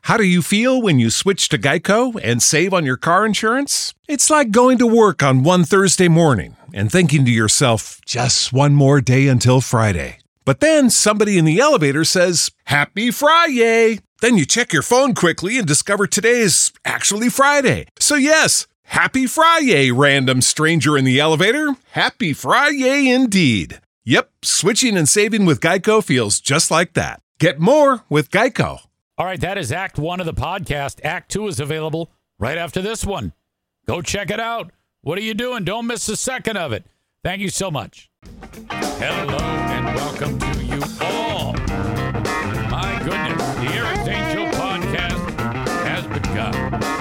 How do you feel when you switch to Geico and save on your car insurance? It's like going to work on one Thursday morning and thinking to yourself, just one more day until Friday. But then somebody in the elevator says, Happy Friday! Then you check your phone quickly and discover today is actually Friday. So yes, Happy Friday, random stranger in the elevator. Happy Friday indeed. Yep, switching and saving with Geico feels just like that. Get more with Geico. All right, that is Act 1 of the podcast. Act 2 is available right after this one. Go check it out. What are you doing? Don't miss a second of it. Thank you so much. Hello and welcome to you all. My goodness, the Eric St. Joe podcast has begun.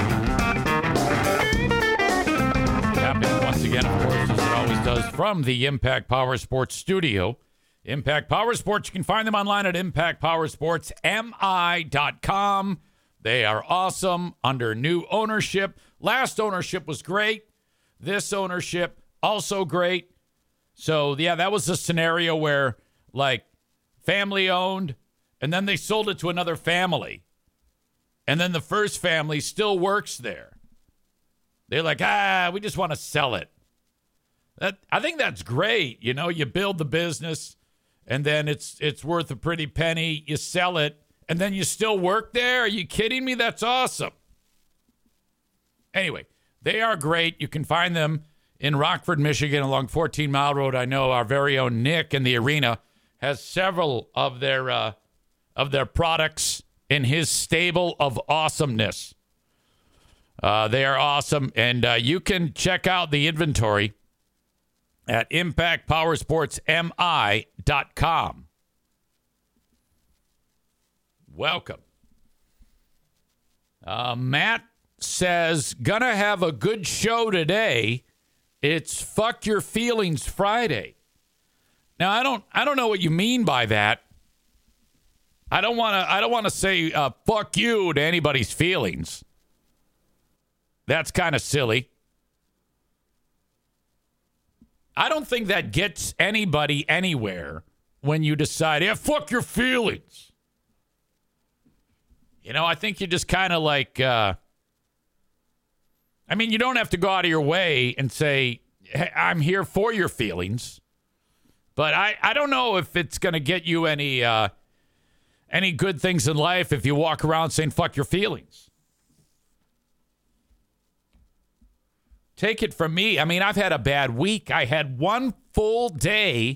Happening once again, of course, as it always does, from the Impact Power Sports studio. Impact Power Sports, you can find them online at impactpowersportsmi.com. They are awesome under new ownership. Last ownership was great. This ownership, also great. So, yeah, that was a scenario where, like, family owned, and then they sold it to another family. And then the first family still works there. They're like, we just want to sell it. I think that's great. You know, you build the business, and then it's worth a pretty penny. You sell it, and then you still work there? Are you kidding me? That's awesome. Anyway, they are great. You can find them in Rockford, Michigan, along 14 Mile Road. I know our very own Nick in the arena has several of their products in his stable of awesomeness. They are awesome, and you can check out the inventory at impactpowersportsmi.com. Welcome. Matt says, gonna have a good show today. It's Fuck Your Feelings Friday. Now, I don't know what you mean by that. I don't want to say fuck you to anybody's feelings. That's kind of silly. I don't think that gets anybody anywhere when you decide, fuck your feelings. You know, I think you just kind of like, you don't have to go out of your way and say, hey, I'm here for your feelings. But I don't know if it's going to get you any good things in life if you walk around saying, fuck your feelings. Take it from me. I mean, I've had a bad week. I had one full day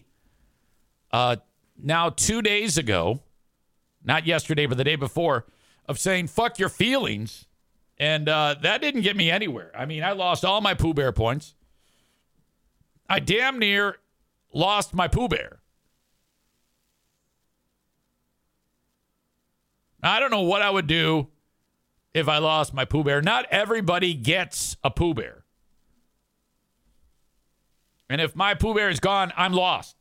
now 2 days ago, not yesterday, but the day before, of saying, fuck your feelings. And that didn't get me anywhere. I mean, I lost all my Pooh Bear points. I damn near lost my Pooh Bear. I don't know what I would do if I lost my Pooh Bear. Not everybody gets a Pooh Bear. And if my Pooh Bear is gone, I'm lost.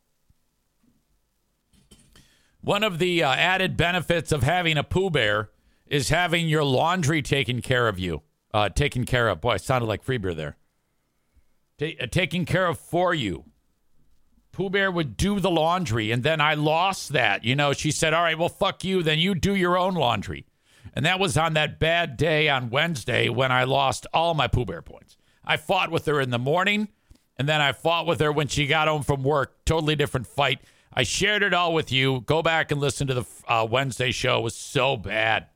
One of the added benefits of having a Pooh Bear is having your laundry taken care of you. Taken care of. Boy, I sounded like Free Beer there. Taken care of for you. Pooh Bear would do the laundry, and then I lost that. You know, she said, all right, well, fuck you. Then you do your own laundry. And that was on that bad day on Wednesday when I lost all my Pooh Bear points. I fought with her in the morning. And then I fought with her when she got home from work. Totally different fight. I shared it all with you. Go back and listen to the Wednesday show. It was so bad.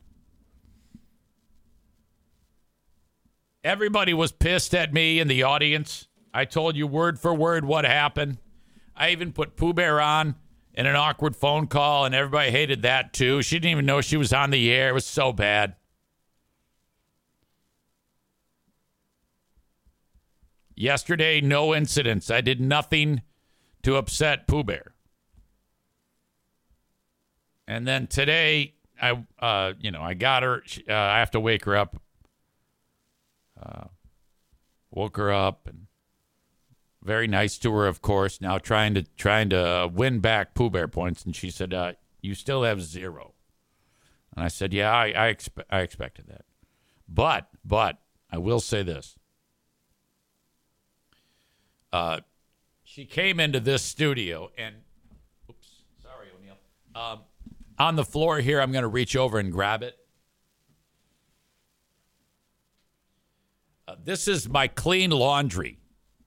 Everybody was pissed at me in the audience. I told you word for word what happened. I even put Pooh Bear on in an awkward phone call, and everybody hated that too. She didn't even know she was on the air. It was so bad. Yesterday, no incidents. I did nothing to upset Pooh Bear. And then today, I got her. I have to wake her up. Woke her up, and very nice to her, of course. Now trying to win back Pooh Bear points, and she said, "You still have 0." And I said, "Yeah, I expected that, but I will say this." She came into this studio and, oops, sorry, O'Neill. On the floor here, I'm going to reach over and grab it. This is my clean laundry.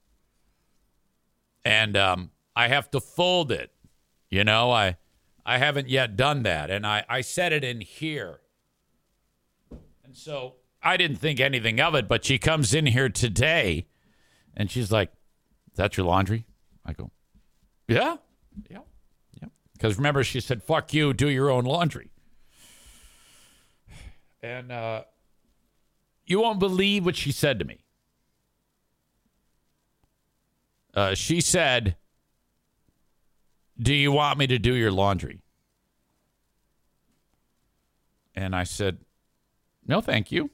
And I have to fold it. You know, I haven't yet done that. And I set it in here. And so I didn't think anything of it, but she comes in here today and she's like, "Is that your laundry?" I go, Yeah. Because remember, she said, "Fuck you, do your own laundry." And you won't believe what she said to me. She said, "Do you want me to do your laundry?" And I said, "No, thank you.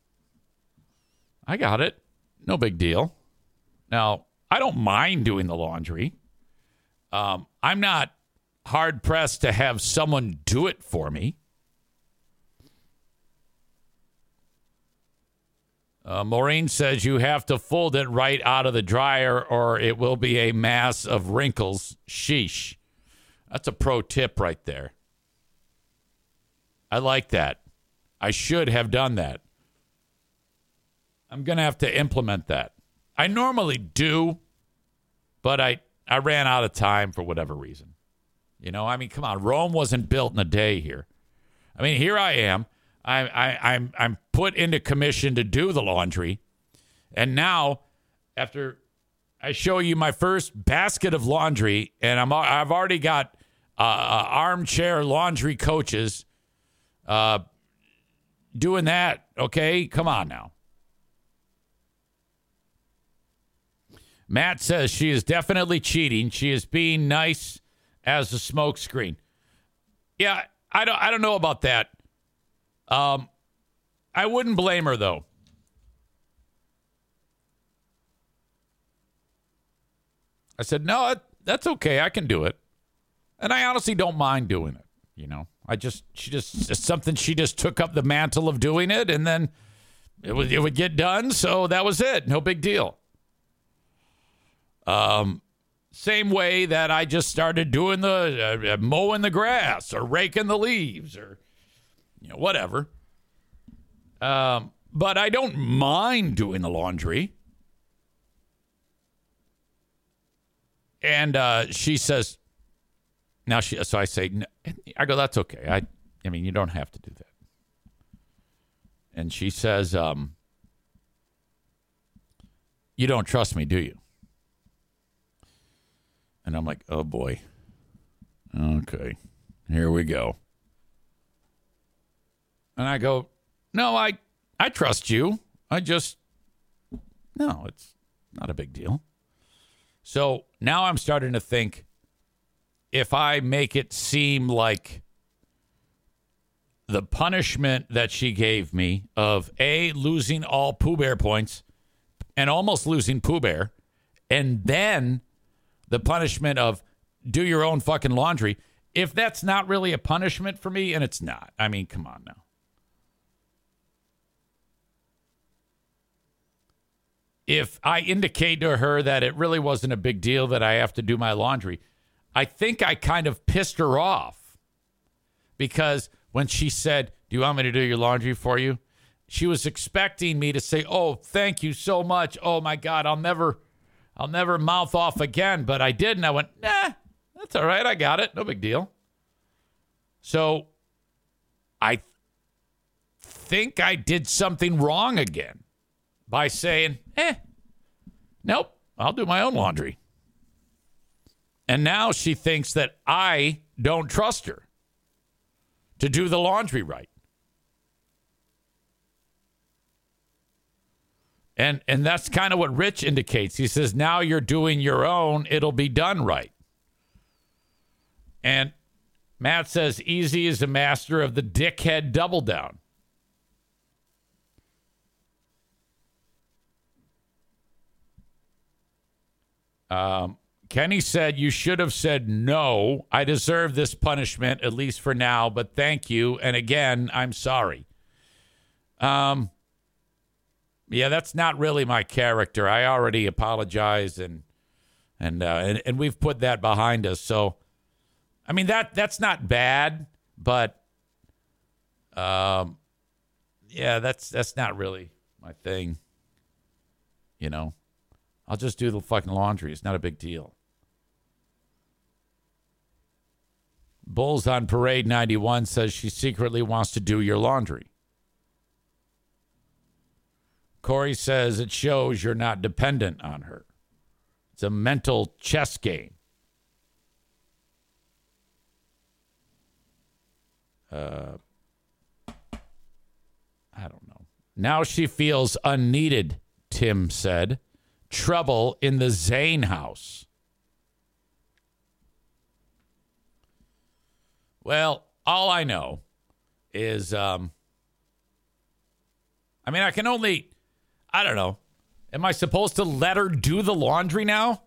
I got it. No big deal." Now, I don't mind doing the laundry. I'm not hard-pressed to have someone do it for me. Maureen says you have to fold it right out of the dryer or it will be a mass of wrinkles. Sheesh. That's a pro tip right there. I like that. I should have done that. I'm going to have to implement that. I normally do, but I ran out of time for whatever reason. You know, I mean, come on. Rome wasn't built in a day here. I mean, here I am. I'm put into commission to do the laundry. And now, after I show you my first basket of laundry, and I've already got armchair laundry coaches doing that. Okay, come on now. Matt says she is definitely cheating. She is being nice as a smokescreen. Yeah, I don't know about that. I wouldn't blame her, though. I said, "No, that's okay. I can do it." And I honestly don't mind doing it. You know, it's something she just took up the mantle of doing it, and then it would get done. So that was it. No big deal. Same way that I just started doing the mowing the grass or raking the leaves or, whatever. But I don't mind doing the laundry. And she says, so I say, I go, "That's okay. I mean, you don't have to do that." And she says, "You don't trust me, do you?" And I'm like, "Oh boy. Okay, here we go." And I go, "No, I trust you. No, it's not a big deal." So now I'm starting to think, if I make it seem like the punishment that she gave me of losing all Pooh Bear points and almost losing Pooh Bear, and then the punishment of do your own fucking laundry, if that's not really a punishment for me, and it's not. I mean, come on now. If I indicate to her that it really wasn't a big deal that I have to do my laundry, I think I kind of pissed her off, because when she said, "Do you want me to do your laundry for you?" she was expecting me to say, "Oh, thank you so much. Oh my God, I'll never mouth off again." But I didn't. I went, "Nah, that's all right. I got it. No big deal." So I think I did something wrong again by saying, nope, I'll do my own laundry. And now she thinks that I don't trust her to do the laundry right. And that's kind of what Rich indicates. He says, now you're doing your own, it'll be done right. And Matt says, Easy is a master of the dickhead double down. Kenny said, you should have said no. I deserve this punishment, at least for now, but thank you. And again, I'm sorry. Yeah, that's not really my character. I already apologized and we've put that behind us. So, I mean, that's not bad, but yeah, that's not really my thing. you know. I'll just do the fucking laundry. It's not a big deal. Bulls on Parade 91 says she secretly wants to do your laundry. Corey says it shows you're not dependent on her. It's a mental chess game. I don't know. Now she feels unneeded, Tim said. Trouble in the Zane house. Well, all I know is, I can only, I don't know. Am I supposed to let her do the laundry now?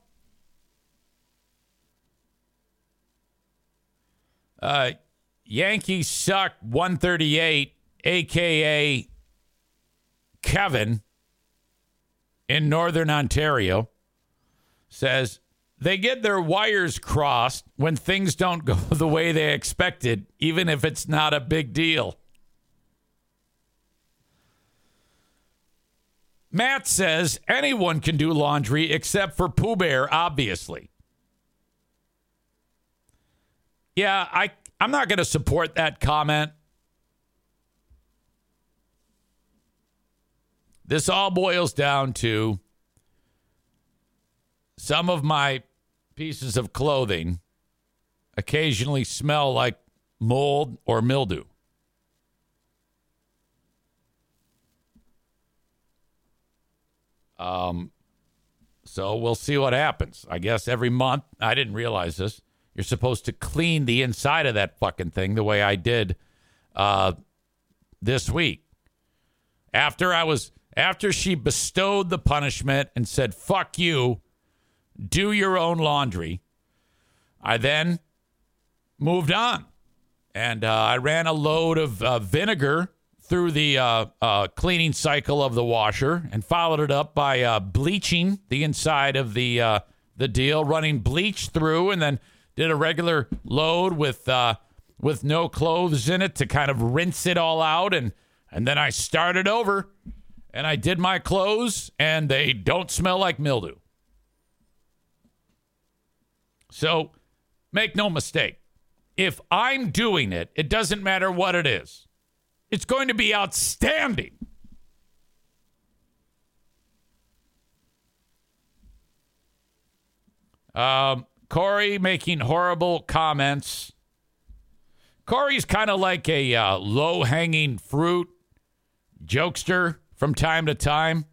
Yankees suck 138, a.k.a. Kevin in Northern Ontario, says they get their wires crossed when things don't go the way they expected, even if it's not a big deal. Matt says anyone can do laundry except for Pooh Bear, obviously. Yeah, I'm not going to support that comment. This all boils down to some of my pieces of clothing occasionally smell like mold or mildew. So we'll see what happens. I guess every month, I didn't realize this, you're supposed to clean the inside of that fucking thing the way I did this week. After she bestowed the punishment and said, fuck you, do your own laundry, I then moved on. And I ran a load of vinegar through the cleaning cycle of the washer and followed it up by bleaching the inside of the deal, running bleach through, and then did a regular load with no clothes in it to kind of rinse it all out. And then I started over and I did my clothes and they don't smell like mildew. So make no mistake. If I'm doing it, it doesn't matter what it is. It's going to be outstanding. Corey making horrible comments. Corey's kind of like a low-hanging fruit jokester from time to time.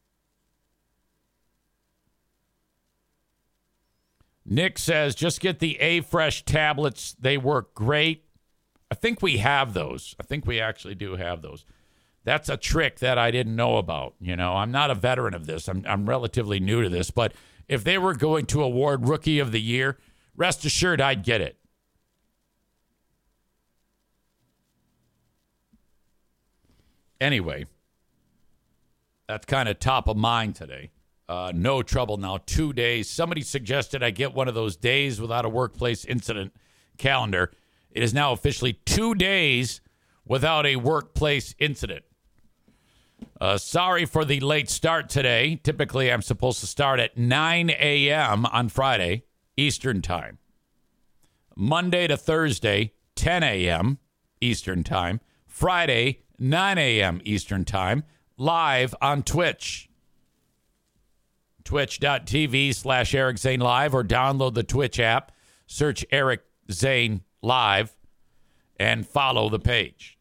Nick says, just get the A-Fresh tablets. They work great. I think we have those. I think we actually do have those. That's a trick that I didn't know about. You know, I'm not a veteran of this. I'm relatively new to this. But if they were going to award Rookie of the Year, rest assured I'd get it. Anyway, that's kind of top of mind today. No trouble now. 2 days. Somebody suggested I get one of those days without a workplace incident calendar. It is now officially 2 days without a workplace incident. Sorry for the late start today. Typically, I'm supposed to start at 9 a.m. on Friday, Eastern Time. Monday to Thursday, 10 a.m. Eastern Time. Friday, 9 a.m. Eastern Time. Live on Twitch. Twitch.tv/Eric Zane Live, or download the Twitch app. Search Eric Zane Live and follow the page.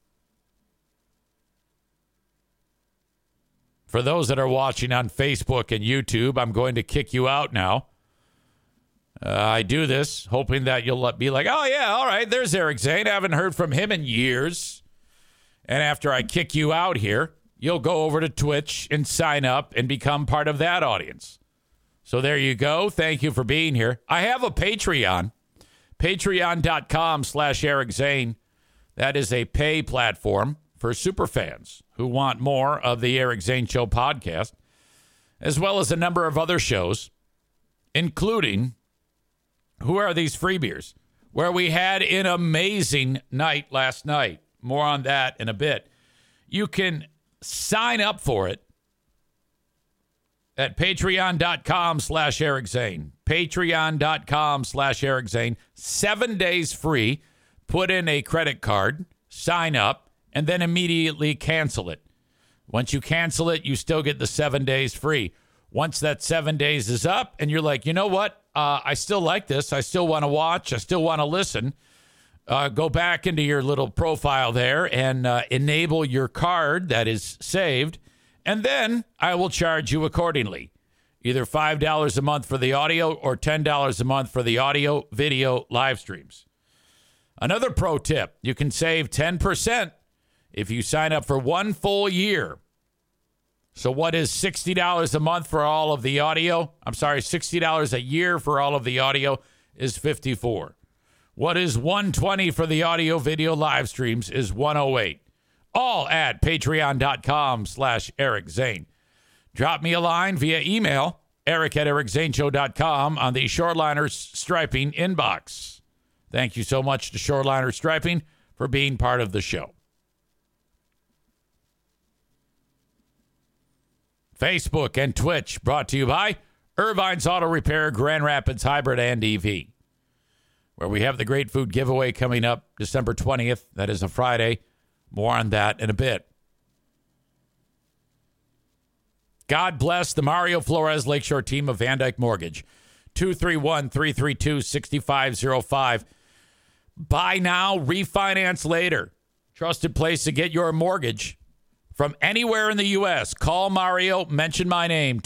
For those that are watching on Facebook and YouTube, I'm going to kick you out now. I do this hoping that you'll be like, oh, yeah, all right, there's Eric Zane. I haven't heard from him in years. And after I kick you out here, you'll go over to Twitch and sign up and become part of that audience. So there you go. Thank you for being here. I have a Patreon. Patreon.com/Eric Zane. That is a pay platform for superfans who want more of the Eric Zane Show podcast, as well as a number of other shows, including Who Are These Free Beers, where we had an amazing night last night. More on that in a bit. You can sign up for it at patreon.com/Eric Zane. Patreon.com/Eric Zane. 7 days free. Put in a credit card, sign up, and then immediately cancel it. Once you cancel it, you still get the 7 days free. Once that 7 days is up and you're like, you know what? I still like this. I still want to watch. I still want to listen. Go back into your little profile there and enable your card that is saved. And then I will charge you accordingly. Either $5 a month for the audio or $10 a month for the audio, video, live streams. Another pro tip, you can save 10% if you sign up for 1 full year. So what is $60 a month for all of the audio? I'm sorry, $60 a year for all of the audio is $54. What is $120 for the audio, video, live streams is $108. All at patreon.com/Eric Zane. Drop me a line via email, eric@ericzaneshow.com on the Shoreliners Striping inbox. Thank you so much to Shoreliners Striping for being part of the show. Facebook and Twitch brought to you by Irvine's Auto Repair, Grand Rapids Hybrid and EV, where we have the Great Food Giveaway coming up December 20th. That is a Friday. More on that in a bit. God bless the Mario Flores Lakeshore team of Van Dyke Mortgage. 231-332-6505. Buy now, refinance later. Trusted place to get your mortgage from anywhere in the U.S. Call Mario, mention my name,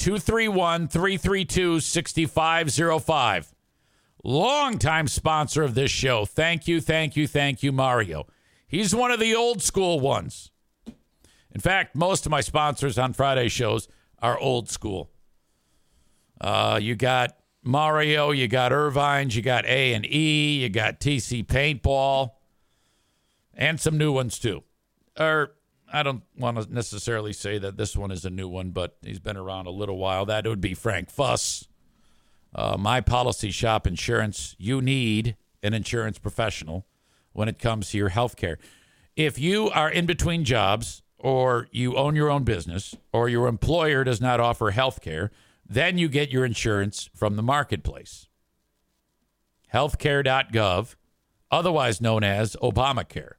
231-332-6505. Longtime sponsor of this show. Thank you, Mario. He's one of the old school ones. In fact, most of my sponsors on Friday shows are old school. You got Mario, you got Irvine's, you got A&E, you got TC Paintball, and some new ones too. I don't want to necessarily say that this one is a new one, but he's been around a little while. That would be Frank Fuss. My Policy Shop Insurance. You need an insurance professional when it comes to your health care. If you are in between jobs, or you own your own business, or your employer does not offer health care, then you get your insurance from the marketplace. Healthcare.gov, otherwise known as Obamacare.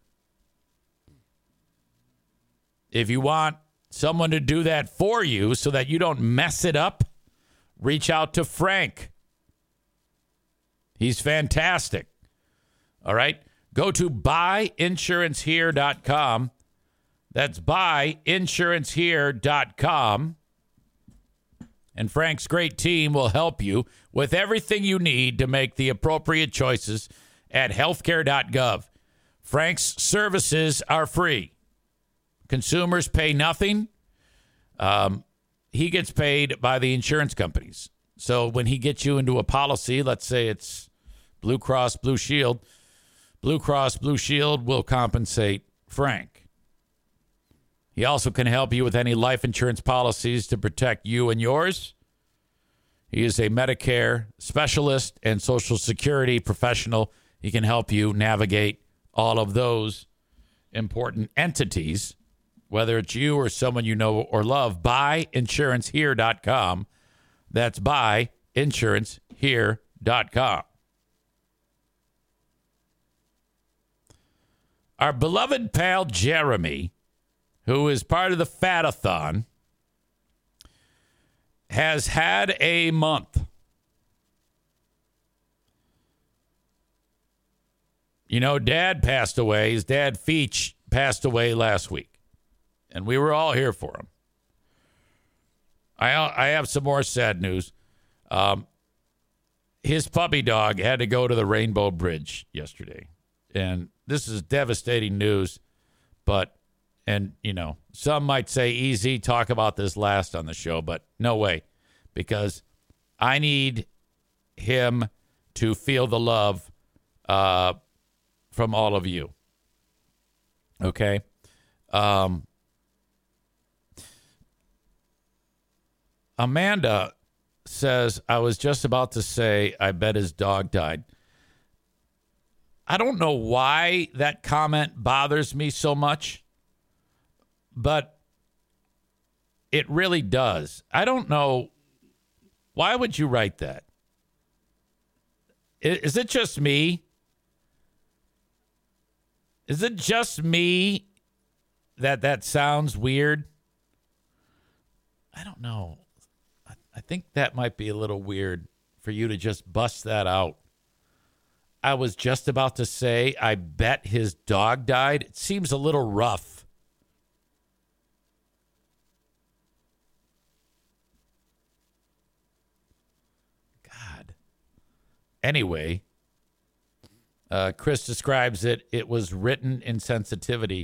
If you want someone to do that for you so that you don't mess it up, reach out to Frank. He's fantastic. All right? Go to buyinsurancehere.com. That's buyinsurancehere.com. And Frank's great team will help you with everything you need to make the appropriate choices at healthcare.gov. Frank's services are free. Consumers pay nothing. He gets paid by the insurance companies. So when he gets you into a policy, let's say it's Blue Cross Blue Shield, Blue Cross Blue Shield will compensate Frank. He also can help you with any life insurance policies to protect you and yours. He is a Medicare specialist and Social Security professional. He can help you navigate all of those important entities, whether it's you or someone you know or love. Buyinsurancehere.com. That's buyinsurancehere.com. Our beloved pal Jeremy, who is part of the Fatathon, has had a month. You know, Dad passed away. His dad, Feach, passed away last week. And we were all here for him. I have some more sad news. His puppy dog had to go to the Rainbow Bridge yesterday. And this is devastating news. But, and, you know, some might say easy, talk about this last on the show. But no way. Because I need him to feel the love from all of you. Okay? Amanda says, I was just about to say, I bet his dog died. I don't know why that comment bothers me so much, but it really does. I don't know Why would you write that? Is it just me? Is it just me that sounds weird? I don't know. I think that might be a little weird for you to just bust that out. I was just about to say, I bet his dog died. It seems a little rough. God. Anyway, Chris describes it. It was written in sensitivity.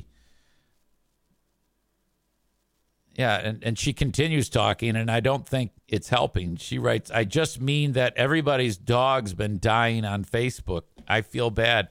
Yeah, and she continues talking, and I don't think it's helping. She writes, I just mean that everybody's dog's been dying on Facebook. I feel bad.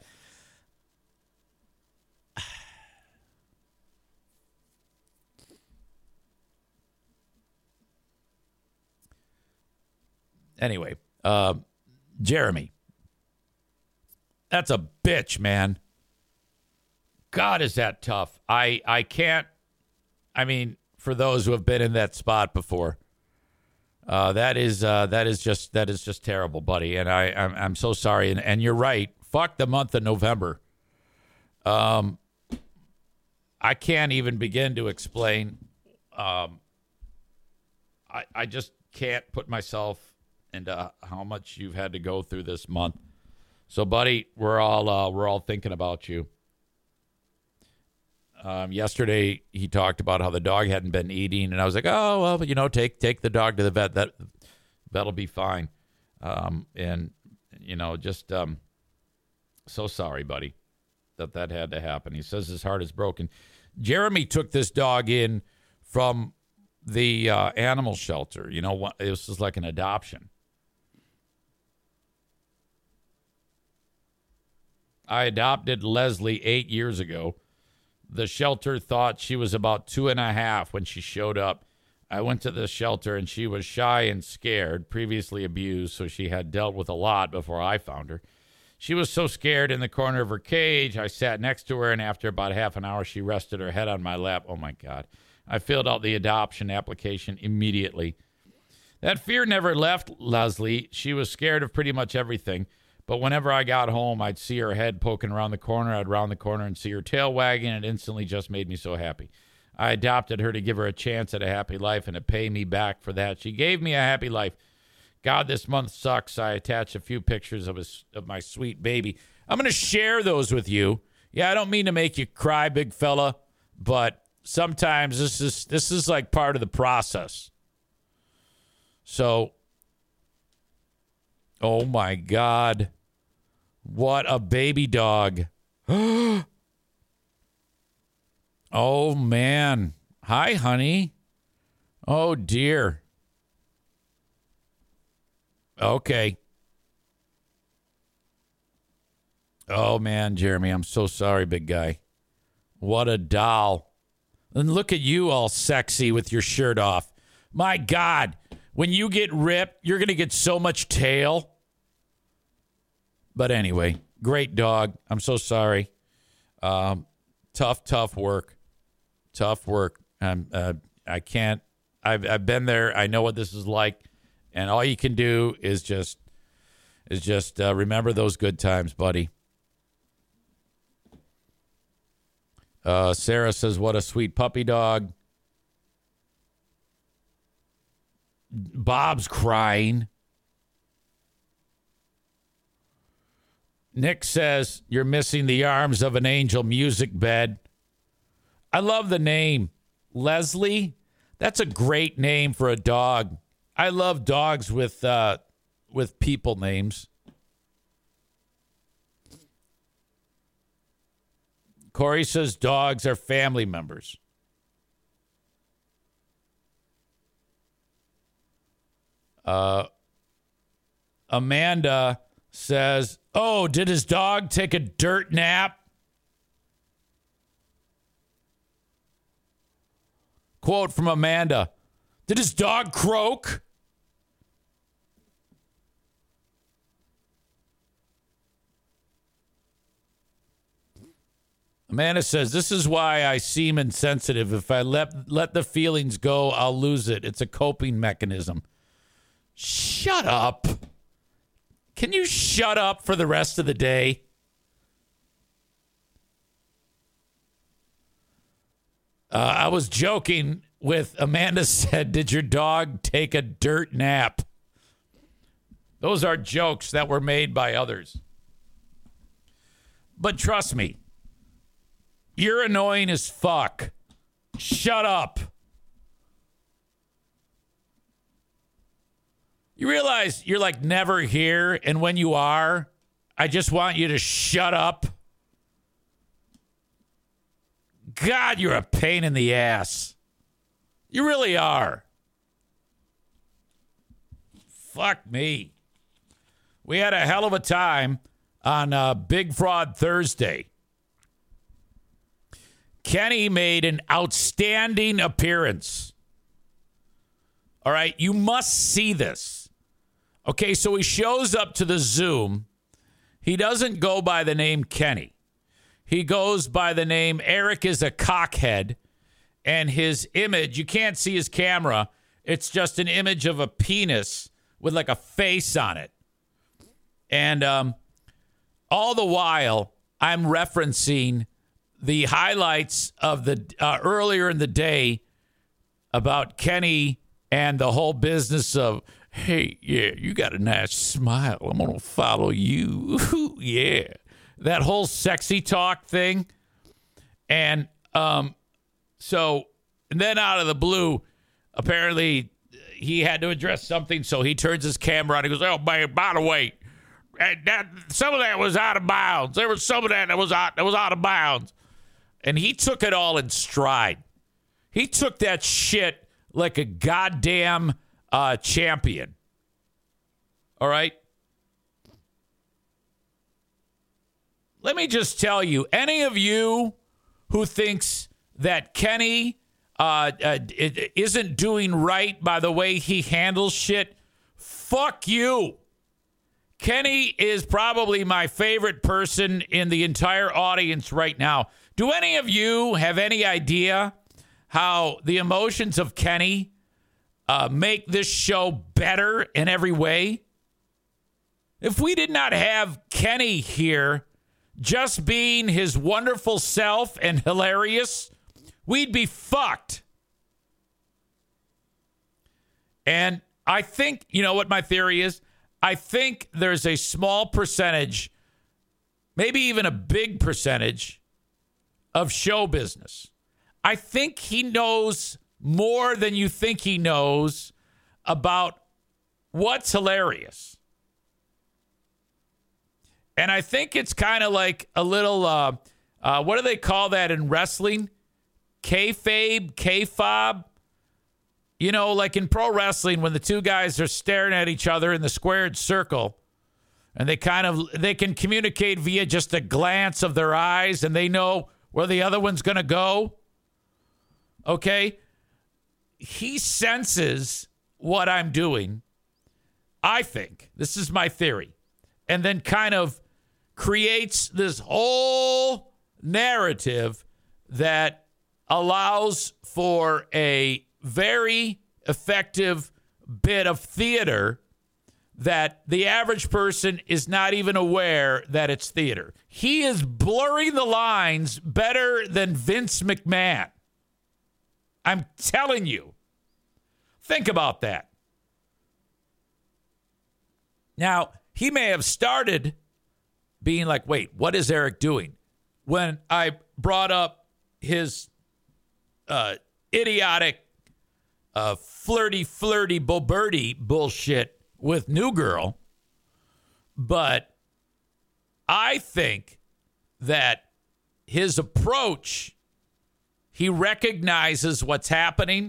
Anyway, Jeremy. That's a bitch, man. God, is that tough. I can't, I mean, for those who have been in that spot before, that is just terrible, buddy. And I'm so sorry. And you're right. Fuck the month of November. I can't even begin to explain. I just can't put myself into how much you've had to go through this month. So, buddy, we're all thinking about you. Yesterday, he talked about how the dog hadn't been eating, and I was like, oh, well, take the dog to the vet. That'll be fine. Just so sorry, buddy, that had to happen. He says his heart is broken. Jeremy took this dog in from the animal shelter. You know what? This was like an adoption. I adopted Leslie 8 years ago. The shelter thought she was about 2.5 when she showed up. I went to the shelter, and she was shy and scared, previously abused, so she had dealt with a lot before I found her. She was so scared in the corner of her cage. I sat next to her, and after about half an hour, she rested her head on my lap. Oh, my God. I filled out the adoption application immediately. That fear never left Leslie. She was scared of pretty much everything. But whenever I got home, I'd see her head poking around the corner. I'd round the corner and see her tail wagging. It instantly just made me so happy. I adopted her to give her a chance at a happy life and to pay me back for that. She gave me a happy life. God, this month sucks. I attached a few pictures of my sweet baby. I'm going to share those with you. Yeah, I don't mean to make you cry, big fella, but sometimes this is like part of the process. So, oh my God. What a baby dog. Oh, man. Hi, honey. Oh, dear. Okay. Oh, man, Jeremy, I'm so sorry, big guy. What a doll. And look at you all sexy with your shirt off. My God, when you get ripped, you're going to get so much tail. But anyway, great dog. I'm so sorry. Tough work. Tough work. I can't. I've been there. I know what this is like, and all you can do is just remember those good times, buddy. Sarah says, "What a sweet puppy dog." Bob's crying. Nick says, you're missing the arms of an angel music bed. I love the name. Leslie, that's a great name for a dog. I love dogs with people names. Corey says dogs are family members. Amanda says, oh, did his dog take a dirt nap? Quote from Amanda. Did his dog croak? Amanda says, this is why I seem insensitive. If I let the feelings go, I'll lose it. It's a coping mechanism. Shut up. Can you shut up for the rest of the day? I was joking with Amanda said, did your dog take a dirt nap? Those are jokes that were made by others. But trust me, you're annoying as fuck. Shut up. You realize you're like never here, and when you are, I just want you to shut up. God, you're a pain in the ass. You really are. Fuck me. We had a hell of a time on Big Fraud Thursday. Kenny made an outstanding appearance. All right, you must see this. Okay, so he shows up to the Zoom. He doesn't go by the name Kenny. He goes by the name Eric is a Cockhead. And his image, you can't see his camera. It's just an image of a penis with like a face on it. And all the while, I'm referencing the highlights of the earlier in the day about Kenny and the whole business of, hey, yeah, you got a nice smile. I'm going to follow you. Yeah. That whole sexy talk thing. And so, and then out of the blue, apparently he had to address something. So he turns his camera on. He goes, oh, man, by the way, some of that was out of bounds. There was some of that was out of bounds. And he took it all in stride. He took that shit like a goddamn champion. All right? Let me just tell you, any of you who thinks that Kenny isn't doing right by the way he handles shit, fuck you. Kenny is probably my favorite person in the entire audience right now. Do any of you have any idea how the emotions of Kenny make this show better in every way? If we did not have Kenny here just being his wonderful self and hilarious, we'd be fucked. And I think, you know what my theory is? I think there's a small percentage, maybe even a big percentage, of show business. I think he knows more than you think he knows about what's hilarious. And I think it's kind of like a little, what do they call that in wrestling? Kayfabe? You know, like in pro wrestling, when the two guys are staring at each other in the squared circle, and they can communicate via just a glance of their eyes, and they know where the other one's going to go. Okay? He senses what I'm doing, I think. This is my theory. And then kind of creates this whole narrative that allows for a very effective bit of theater that the average person is not even aware that it's theater. He is blurring the lines better than Vince McMahon. I'm telling you. Think about that. Now, he may have started being like, wait, what is Eric doing? When I brought up his idiotic, flirty Bo Birdie bullshit with New Girl. But I think that his approach, he recognizes what's happening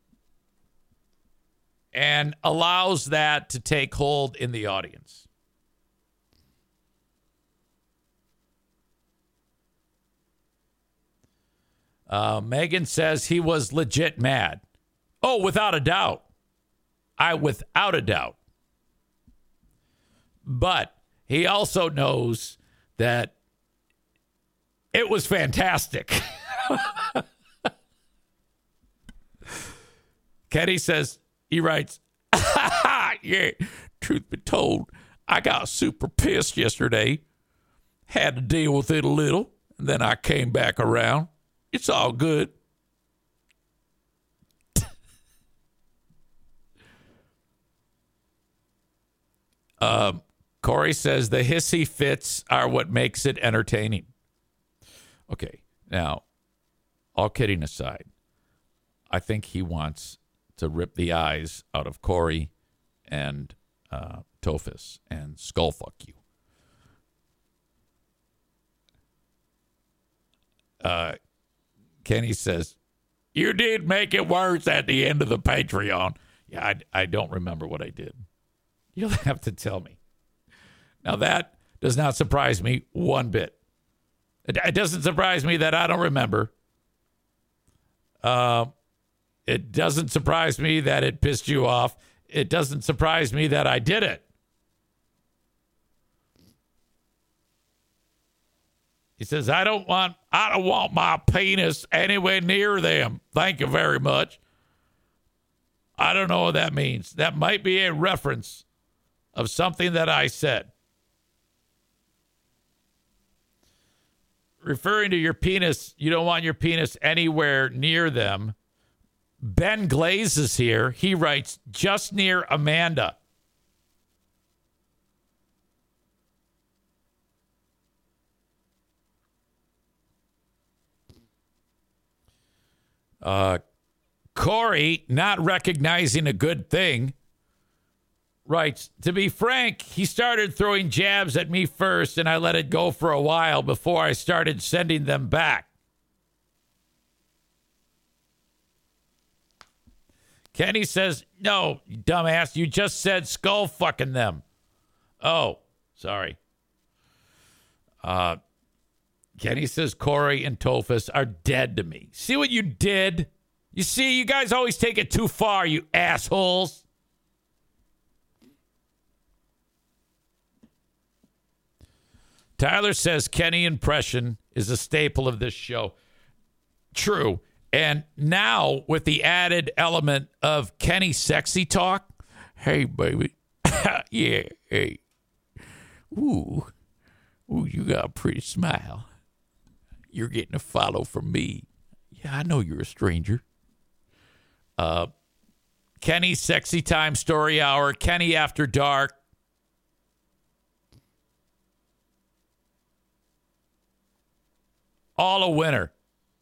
and allows that to take hold in the audience. Megan says he was legit mad. Oh, without a doubt. Without a doubt. But he also knows that it was fantastic. Kenny says, he writes, Yeah, truth be told, I got super pissed yesterday. Had to deal with it a little, and then I came back around. It's all good. Corey says the hissy fits are what makes it entertaining. Okay, now, all kidding aside, I think he wants to rip the eyes out of Corey and Tophus and skullfuck you. Kenny says, you did make it worse at the end of the Patreon. Yeah, I don't remember what I did. You'll have to tell me. Now, that does not surprise me one bit. It doesn't surprise me that I don't remember. It doesn't surprise me that it pissed you off. It doesn't surprise me that I did it. He says, I don't want my penis anywhere near them. Thank you very much. I don't know what that means. That might be a reference of something that I said. Referring to your penis, you don't want your penis anywhere near them. Ben Glaze is here. He writes, just near Amanda. Corey, not recognizing a good thing, writes, to be frank, he started throwing jabs at me first, and I let it go for a while before I started sending them back. Kenny says, no, you dumbass, you just said skull fucking them. Oh, sorry. Kenny says Corey and Tophus are dead to me. See what you did? You see, you guys always take it too far, you assholes. Tyler says Kenny impression is a staple of this show. True. And now with the added element of Kenny sexy talk. Hey, baby. Yeah, hey. Ooh, you got a pretty smile. You're getting a follow from me. Yeah, I know you're a stranger. Kenny Sexy Time Story Hour. Kenny After Dark. All a winner.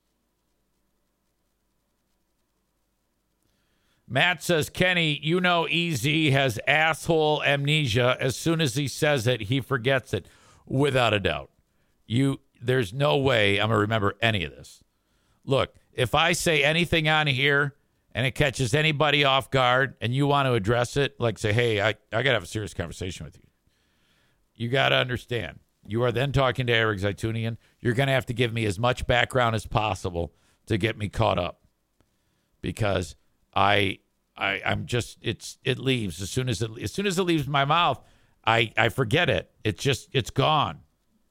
Matt says, Kenny, you know EZ has asshole amnesia. As soon as he says it, he forgets it. Without a doubt. There's no way I'm going to remember any of this. Look, if I say anything on here and it catches anybody off guard and you want to address it, like say, hey, I got to have a serious conversation with you. You got to understand. You are then talking to Eric Zaitunian. You're going to have to give me as much background as possible to get me caught up. Because I'm just, it leaves. As soon as it leaves my mouth, I forget it. It's gone.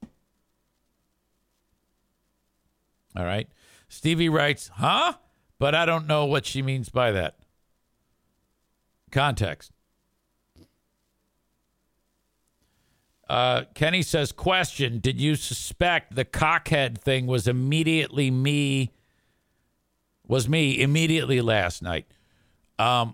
All right. Stevie writes, huh? But I don't know what she means by that. Context. Kenny says, question, did you suspect the cockhead thing was me immediately last night? A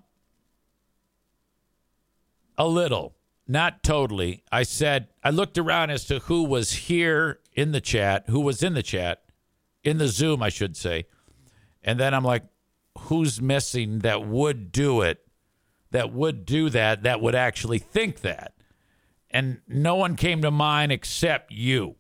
little. Not totally. I said, I looked around as to who was here in the chat, in the Zoom, I should say. And then I'm like, who's missing that would do it, that would do that, that would actually think that? And no one came to mind except you.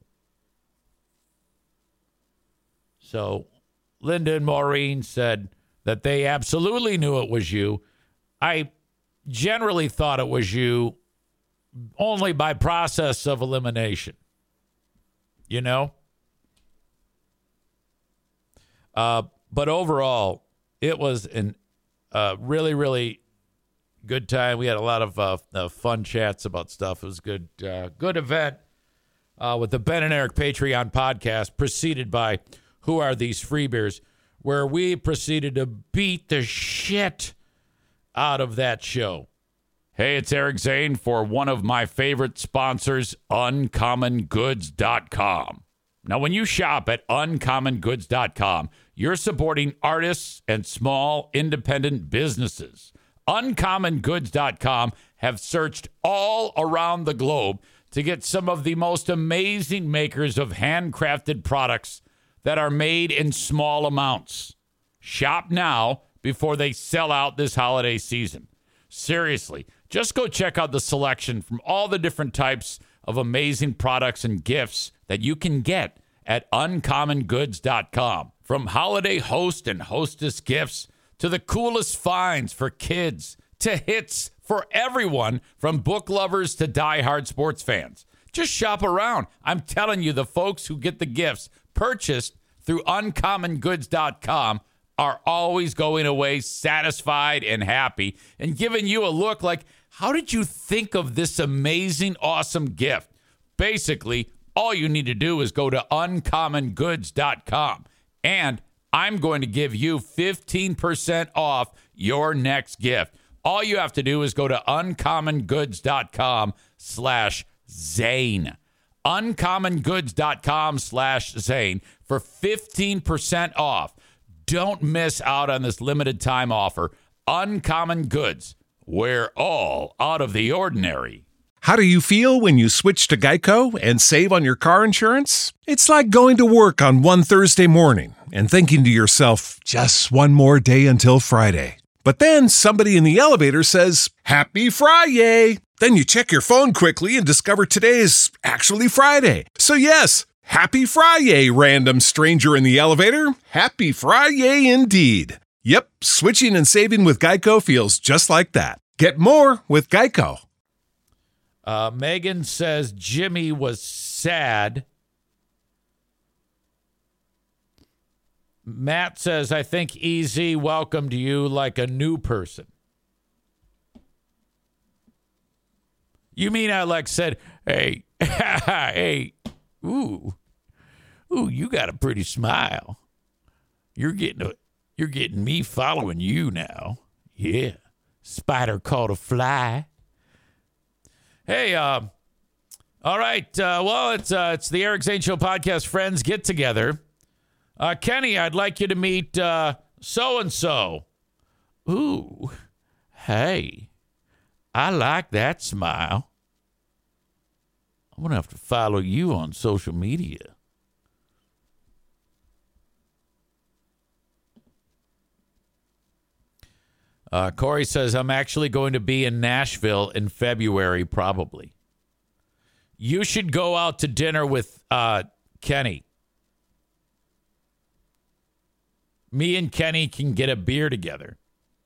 So Linda and Maureen said that they absolutely knew it was you. I generally thought it was you only by process of elimination. You know? But overall, it was a really, really good time. We had a lot of fun chats about stuff. It was good event with the Ben and Eric Patreon podcast, preceded by Who Are These Freebeers, where we proceeded to beat the shit out of that show. Hey, it's Eric Zane for one of my favorite sponsors, UncommonGoods.com. Now, when you shop at UncommonGoods.com, you're supporting artists and small independent businesses. UncommonGoods.com have searched all around the globe to get some of the most amazing makers of handcrafted products that are made in small amounts. Shop now before they sell out this holiday season. Seriously, just go check out the selection from all the different types of amazing products and gifts that you can get at UncommonGoods.com. From holiday host and hostess gifts to the coolest finds for kids to hits for everyone from book lovers to diehard sports fans. Just shop around. I'm telling you, the folks who get the gifts purchased through UncommonGoods.com are always going away satisfied and happy and giving you a look like, how did you think of this amazing, awesome gift? Basically, all you need to do is go to UncommonGoods.com, and I'm going to give you 15% off your next gift. All you have to do is go to UncommonGoods.com/Zane. UncommonGoods.com/Zane for 15% off. Don't miss out on this limited time offer. Uncommon Goods, where all out of the ordinary. How do you feel when you switch to Geico and save on your car insurance? It's like going to work on one Thursday morning and thinking to yourself, just one more day until Friday. But then somebody in the elevator says, Happy Friday! Then you check your phone quickly and discover today is actually Friday. So yes, Happy Friday, random stranger in the elevator. Happy Friday indeed. Yep, switching and saving with Geico feels just like that. Get more with Geico. Megan says Jimmy was sad. Matt says, I think EZ welcomed you like a new person. You mean I like said, hey, hey, ooh, you got a pretty smile. You're getting me following you now. Yeah. Spider caught a fly. Hey, all right. Well, it's the Eric Zane Show podcast. Friends, get together. Kenny, I'd like you to meet so-and-so. Ooh, hey, I like that smile. I'm going to have to follow you on social media. Corey says, I'm actually going to be in Nashville in February, probably. You should go out to dinner with Kenny. Me and Kenny can get a beer together.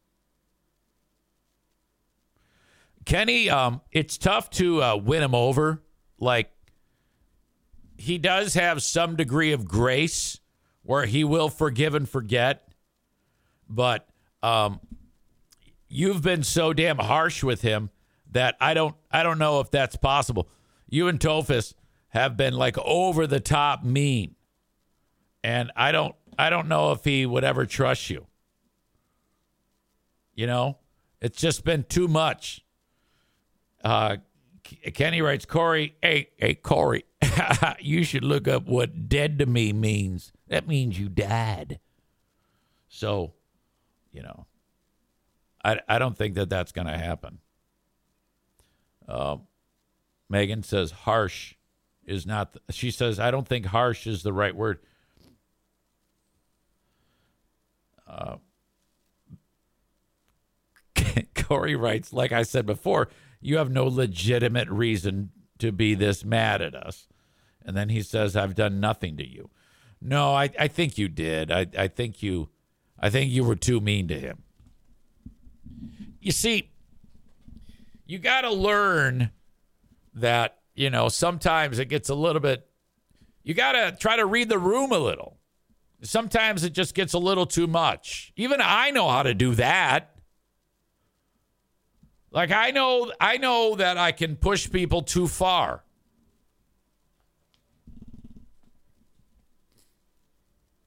Kenny, it's tough to win him over. Like, he does have some degree of grace where he will forgive and forget. But you've been so damn harsh with him that I don't know if that's possible. You and Tophus have been like over the top mean. And I don't know if he would ever trust you. You know, it's just been too much. Kenny writes, Corey, hey, Corey, you should look up what dead to me means. That means you died. So, you know, I don't think that that's going to happen. Megan says harsh is not. She says, I don't think harsh is the right word. Corey writes, like I said before, you have no legitimate reason to be this mad at us. And then he says, I've done nothing to you. No, I think you did. I think you were too mean to him. You see, you got to learn that, you know, sometimes it gets a little bit, you got to try to read the room a little. Sometimes it just gets a little too much. Even I know how to do that. Like, I know that I can push people too far.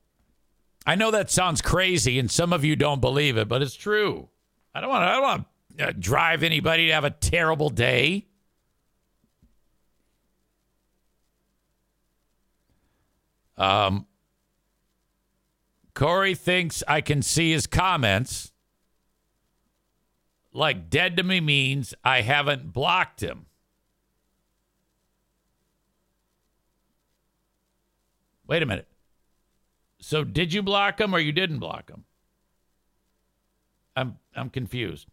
I know that sounds crazy and some of you don't believe it, but it's true. I don't want drive anybody to have a terrible day. Corey thinks I can see his comments. Like dead to me means I haven't blocked him. Wait a minute. So did you block him or you didn't block him? I'm confused.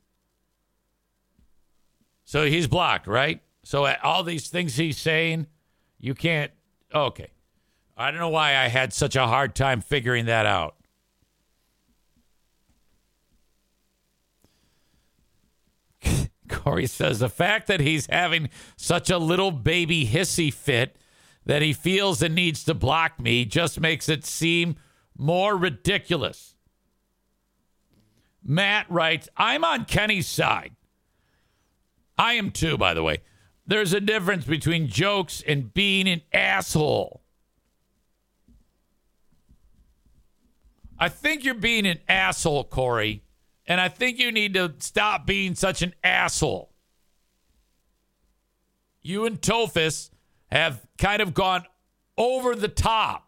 So he's blocked, right? So all these things he's saying, you can't. Okay. I don't know why I had such a hard time figuring that out. Corey says the fact that he's having such a little baby hissy fit that he feels and needs to block me just makes it seem more ridiculous. Matt writes, I'm on Kenny's side. I am too, by the way. There's a difference between jokes and being an asshole. I think you're being an asshole, Corey, and I think you need to stop being such an asshole. You and Tophus have kind of gone over the top.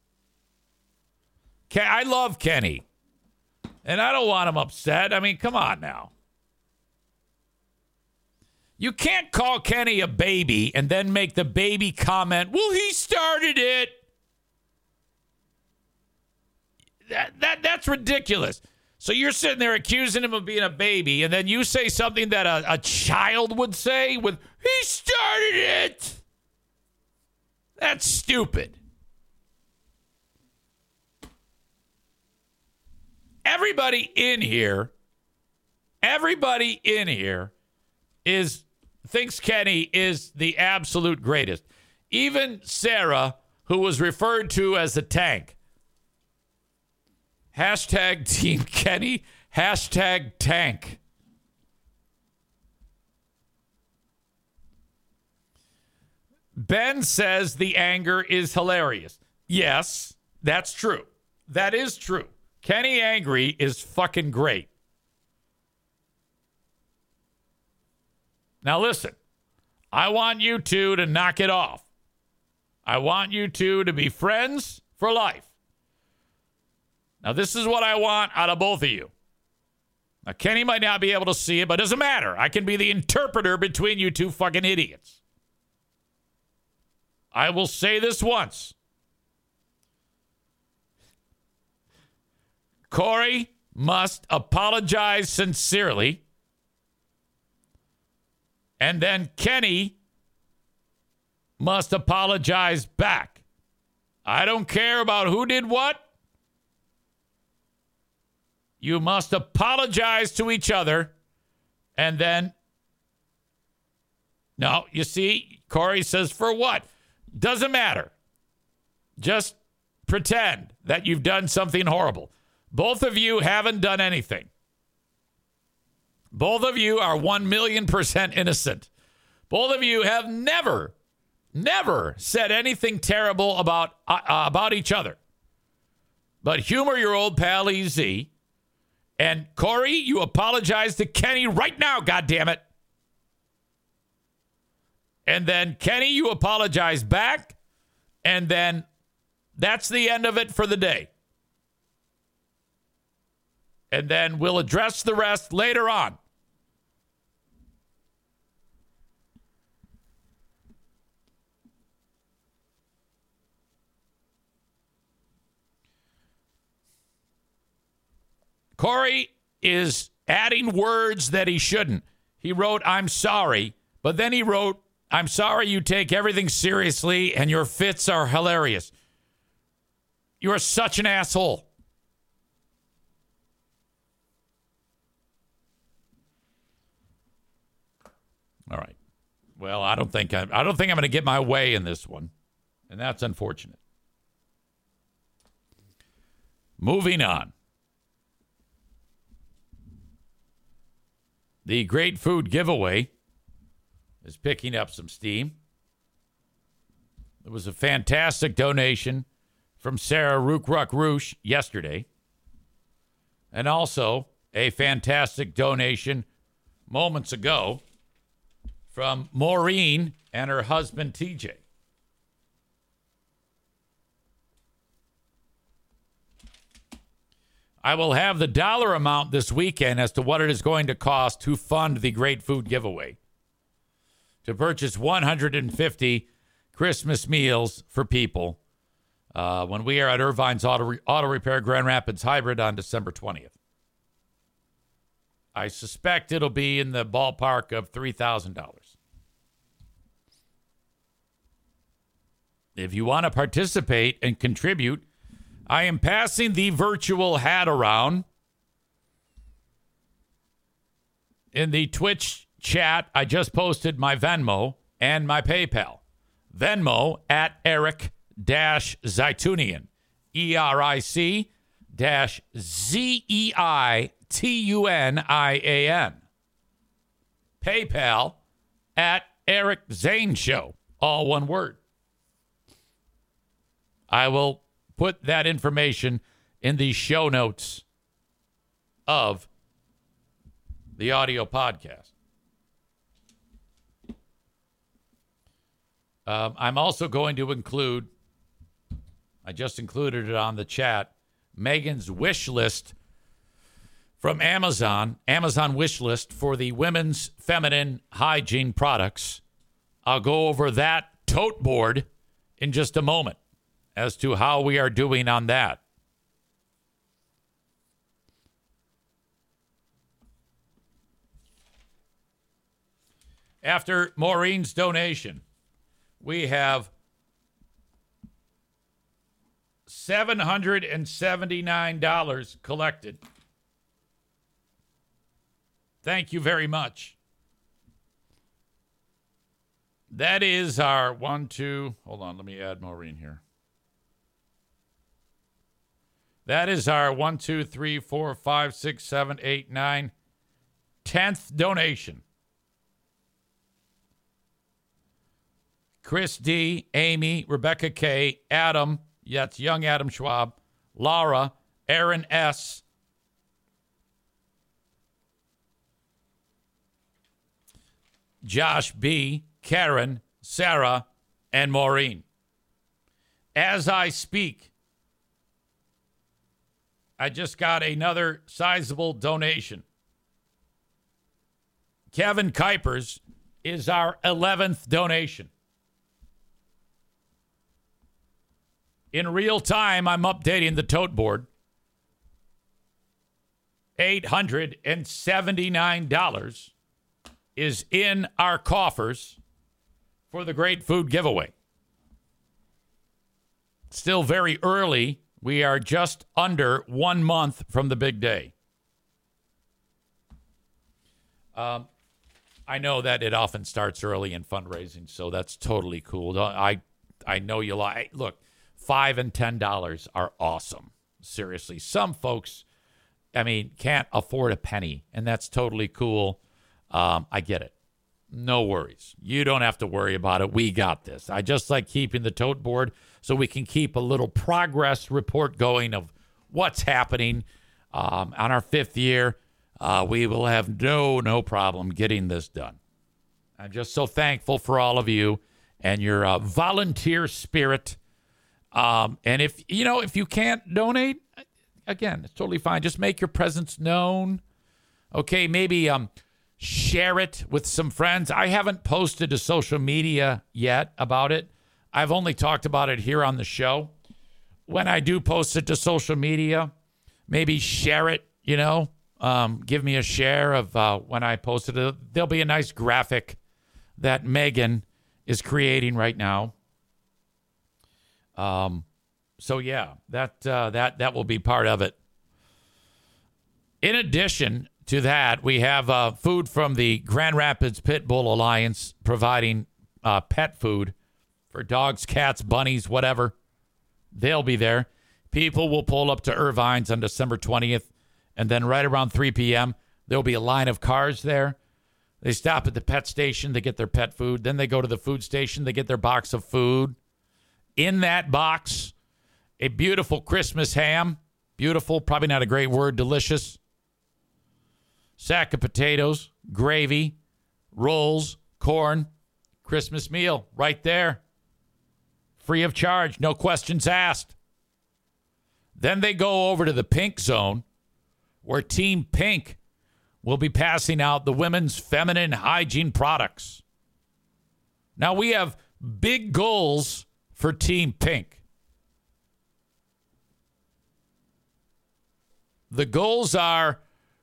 I love Kenny, and I don't want him upset. I mean, come on now. You can't call Kenny a baby and then make the baby comment, well, he started it. That's ridiculous. So you're sitting there accusing him of being a baby, and then you say something that a child would say with, he started it. That's stupid. Everybody in here thinks Kenny is the absolute greatest. Even Sarah, who was referred to as a tank. Hashtag Team Kenny. Hashtag tank. Ben says the anger is hilarious. Yes, that's true. That is true. Kenny angry is fucking great. Now listen, I want you two to knock it off. I want you two to be friends for life. Now this is what I want out of both of you. Now Kenny might not be able to see it, but it doesn't matter. I can be the interpreter between you two fucking idiots. I will say this once. Corey must apologize sincerely. And then Kenny must apologize back. I don't care about who did what. You must apologize to each other. And then, no, you see, Corey says, for what? Doesn't matter. Just pretend that you've done something horrible. Both of you haven't done anything. Both of you are 1,000,000% innocent. Both of you have never said anything terrible about each other. But humor your old pal EZ. And Corey, you apologize to Kenny right now, goddammit. And then Kenny, you apologize back. And then that's the end of it for the day. And then we'll address the rest later on. Corey is adding words that he shouldn't. He wrote, I'm sorry, but then he wrote, I'm sorry you take everything seriously and your fits are hilarious. You are such an asshole. All right. Well, I don't think I'm going to get my way in this one, and that's unfortunate. Moving on. The Great Food Giveaway is picking up some steam. There was a fantastic donation from Sarah Rook-Ruck-Roosh yesterday. And also a fantastic donation moments ago from Maureen and her husband, TJ. I will have the dollar amount this weekend as to what it is going to cost to fund the Great Food Giveaway. To purchase 150 Christmas meals for people when we are at Irvine's Auto Repair Grand Rapids Hybrid on December 20th. I suspect it'll be in the ballpark of $3,000. If you want to participate and contribute, I am passing the virtual hat around. In the Twitch chat, I just posted my Venmo and my PayPal. Venmo at Eric-Zeitunian. ERIC-ZEITUNIAN. PayPal at Eric Zane Show. All one word. I will put that information in the show notes of the audio podcast. I'm also going to include, I just included it on the chat, Megan's wish list from Amazon wish list for the women's feminine hygiene products. I'll go over that tote board in just a moment as to how we are doing on that. After Maureen's donation, we have $779 collected. Thank you very much. That is our hold on, let me add Maureen here. That is our 1, 2, 3, 4, 5, 6, 7, 8, 9, 10th donation. Chris D, Amy, Rebecca K, Adam, that's young Adam Schwab, Laura, Aaron S, Josh B, Karen, Sarah, and Maureen. As I speak, I just got another sizable donation. Kevin Kuipers is our 11th donation. In real time, I'm updating the tote board. $879 is in our coffers for the Great Food Giveaway. Still very early. We are just under 1 month from the big day. I know that it often starts early in fundraising, so that's totally cool. I know you like. Look, $5 and $10 are awesome. Seriously, some folks, can't afford a penny, and that's totally cool. I get it. No worries. You don't have to worry about it. We got this. I just like keeping the tote board so we can keep a little progress report going of what's happening. On our 5th year, we will have no problem getting this done. I'm just so thankful for all of you and your volunteer spirit. And if you can't donate, again, it's totally fine. Just make your presence known. Okay, maybe share it with some friends. I haven't posted to social media yet about it. I've only talked about it here on the show. When I do post it to social media, maybe share it, give me a share of when I posted it. There'll be a nice graphic that Megan is creating right now. So yeah, that will be part of it. In addition to that, we have food from the Grand Rapids Pit Bull Alliance providing pet food for dogs, cats, bunnies, whatever. They'll be there. People will pull up to Irvine's on December 20th, and then right around 3 p.m., there'll be a line of cars there. They stop at the pet station, they get their pet food. Then they go to the food station, they get their box of food. In that box, a beautiful Christmas ham. Beautiful, probably not a great word, delicious. sack of potatoes, gravy, rolls, corn, Christmas meal right there. Free of charge, no questions asked. Then they go over to the Pink Zone, where Team Pink will be passing out the women's feminine hygiene products. Now, we have big goals for Team Pink. The goals are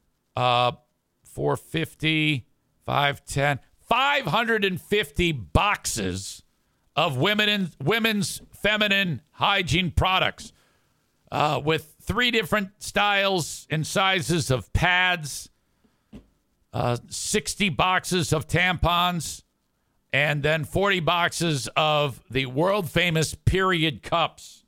450, 510, 550 boxes of women's feminine hygiene products with 3 different styles and sizes of pads, 60 boxes of tampons, and then 40 boxes of the world-famous period cups.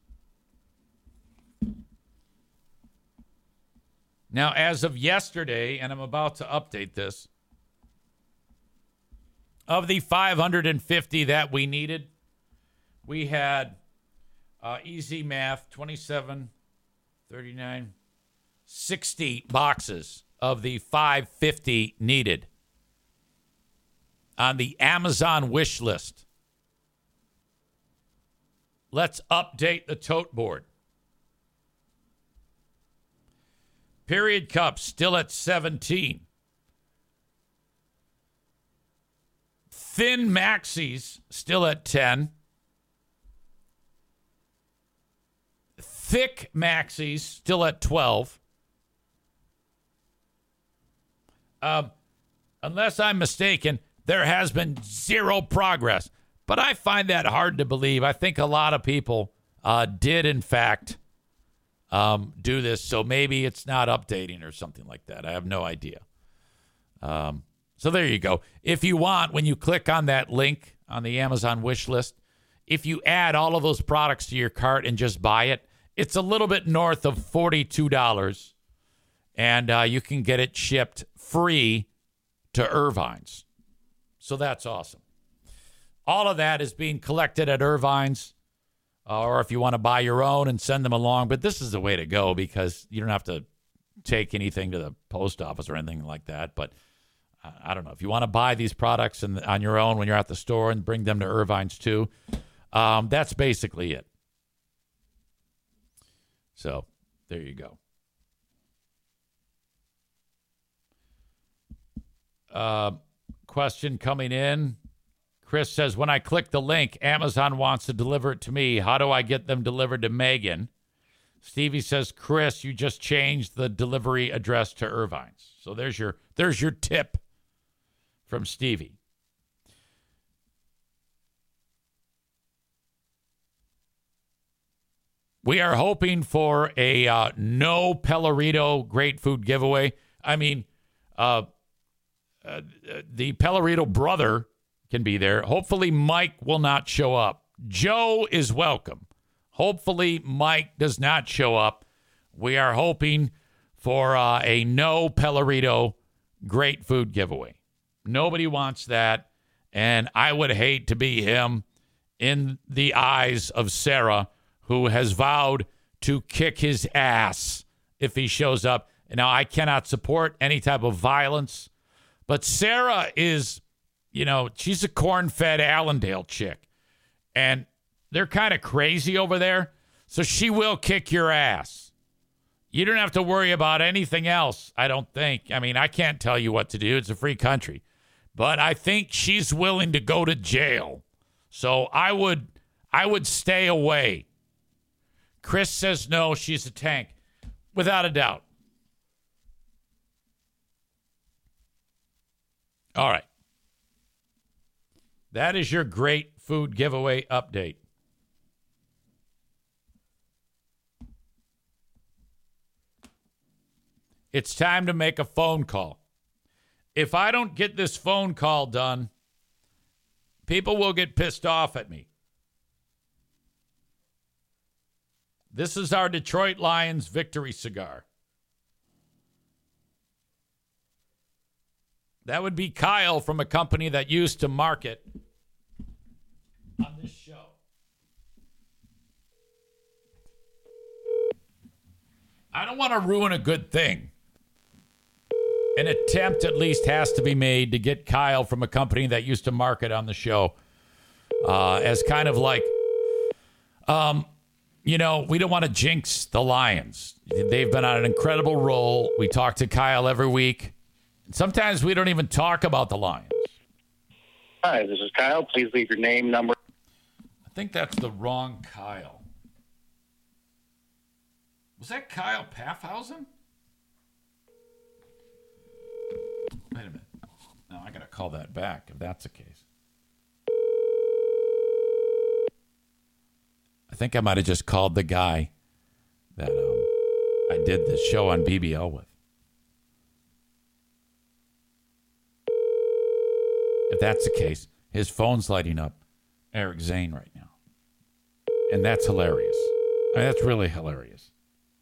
Now, as of yesterday, and I'm about to update this, of the 550 that we needed, we had easy math, 27, 39, 60 boxes of the 550 needed on the Amazon wish list. Let's update the tote board. Period cups still at 17. Thin maxis still at 10. Thick maxis still at 12. Unless I'm mistaken, there has been zero progress. But I find that hard to believe. I think a lot of people did, in fact, do this. So maybe it's not updating or something like that. I have no idea. So there you go. If you want, when you click on that link on the Amazon wish list, if you add all of those products to your cart and just buy it, it's a little bit north of $42. And you can get it shipped free to Irvine's. So that's awesome. All of that is being collected at Irvine's, or if you want to buy your own and send them along. But this is the way to go because you don't have to take anything to the post office or anything like that. But I don't know. If you want to buy these products on your own when you're at the store and bring them to Irvine's too, that's basically it. So there you go. Question coming in. Chris says, when I click the link, Amazon wants to deliver it to me. How do I get them delivered to Megan? Stevie says, Chris, you just changed the delivery address to Irvine's. So there's your tip from Stevie. We are hoping for a no Pellerito great food giveaway. I mean, the Pellerito brother can be there. Hopefully, Mike will not show up. Joe is welcome. Hopefully, Mike does not show up. We are hoping for a no Pellerito great food giveaway. Nobody wants that, and I would hate to be him in the eyes of Sarah, who has vowed to kick his ass if he shows up. And now, I cannot support any type of violence, but Sarah is, she's a corn-fed Allendale chick, and they're kind of crazy over there, so she will kick your ass. You don't have to worry about anything else, I don't think. I mean, I can't tell you what to do. It's a free country. But I think she's willing to go to jail. So I would stay away. Chris says no, she's a tank. Without a doubt. All right. That is your great food giveaway update. It's time to make a phone call. If I don't get this phone call done, people will get pissed off at me. This is our Detroit Lions victory cigar. That would be Kyle from a company that used to market on this show. I don't want to ruin a good thing. an attempt at least has to be made to get Kyle from a company that used to market on the show as kind of like, we don't want to jinx the Lions. They've been on an incredible roll. We talk to Kyle every week. Sometimes we don't even talk about the Lions. Hi, this is Kyle. Please leave your name, number. I think that's the wrong Kyle. Was that Kyle Paffhausen? Wait a minute. No, I got to call that back if that's the case. I think I might have just called the guy that I did this show on BBL with. If that's the case, his phone's lighting up Eric Zane right now. And that's hilarious. I mean, that's really hilarious.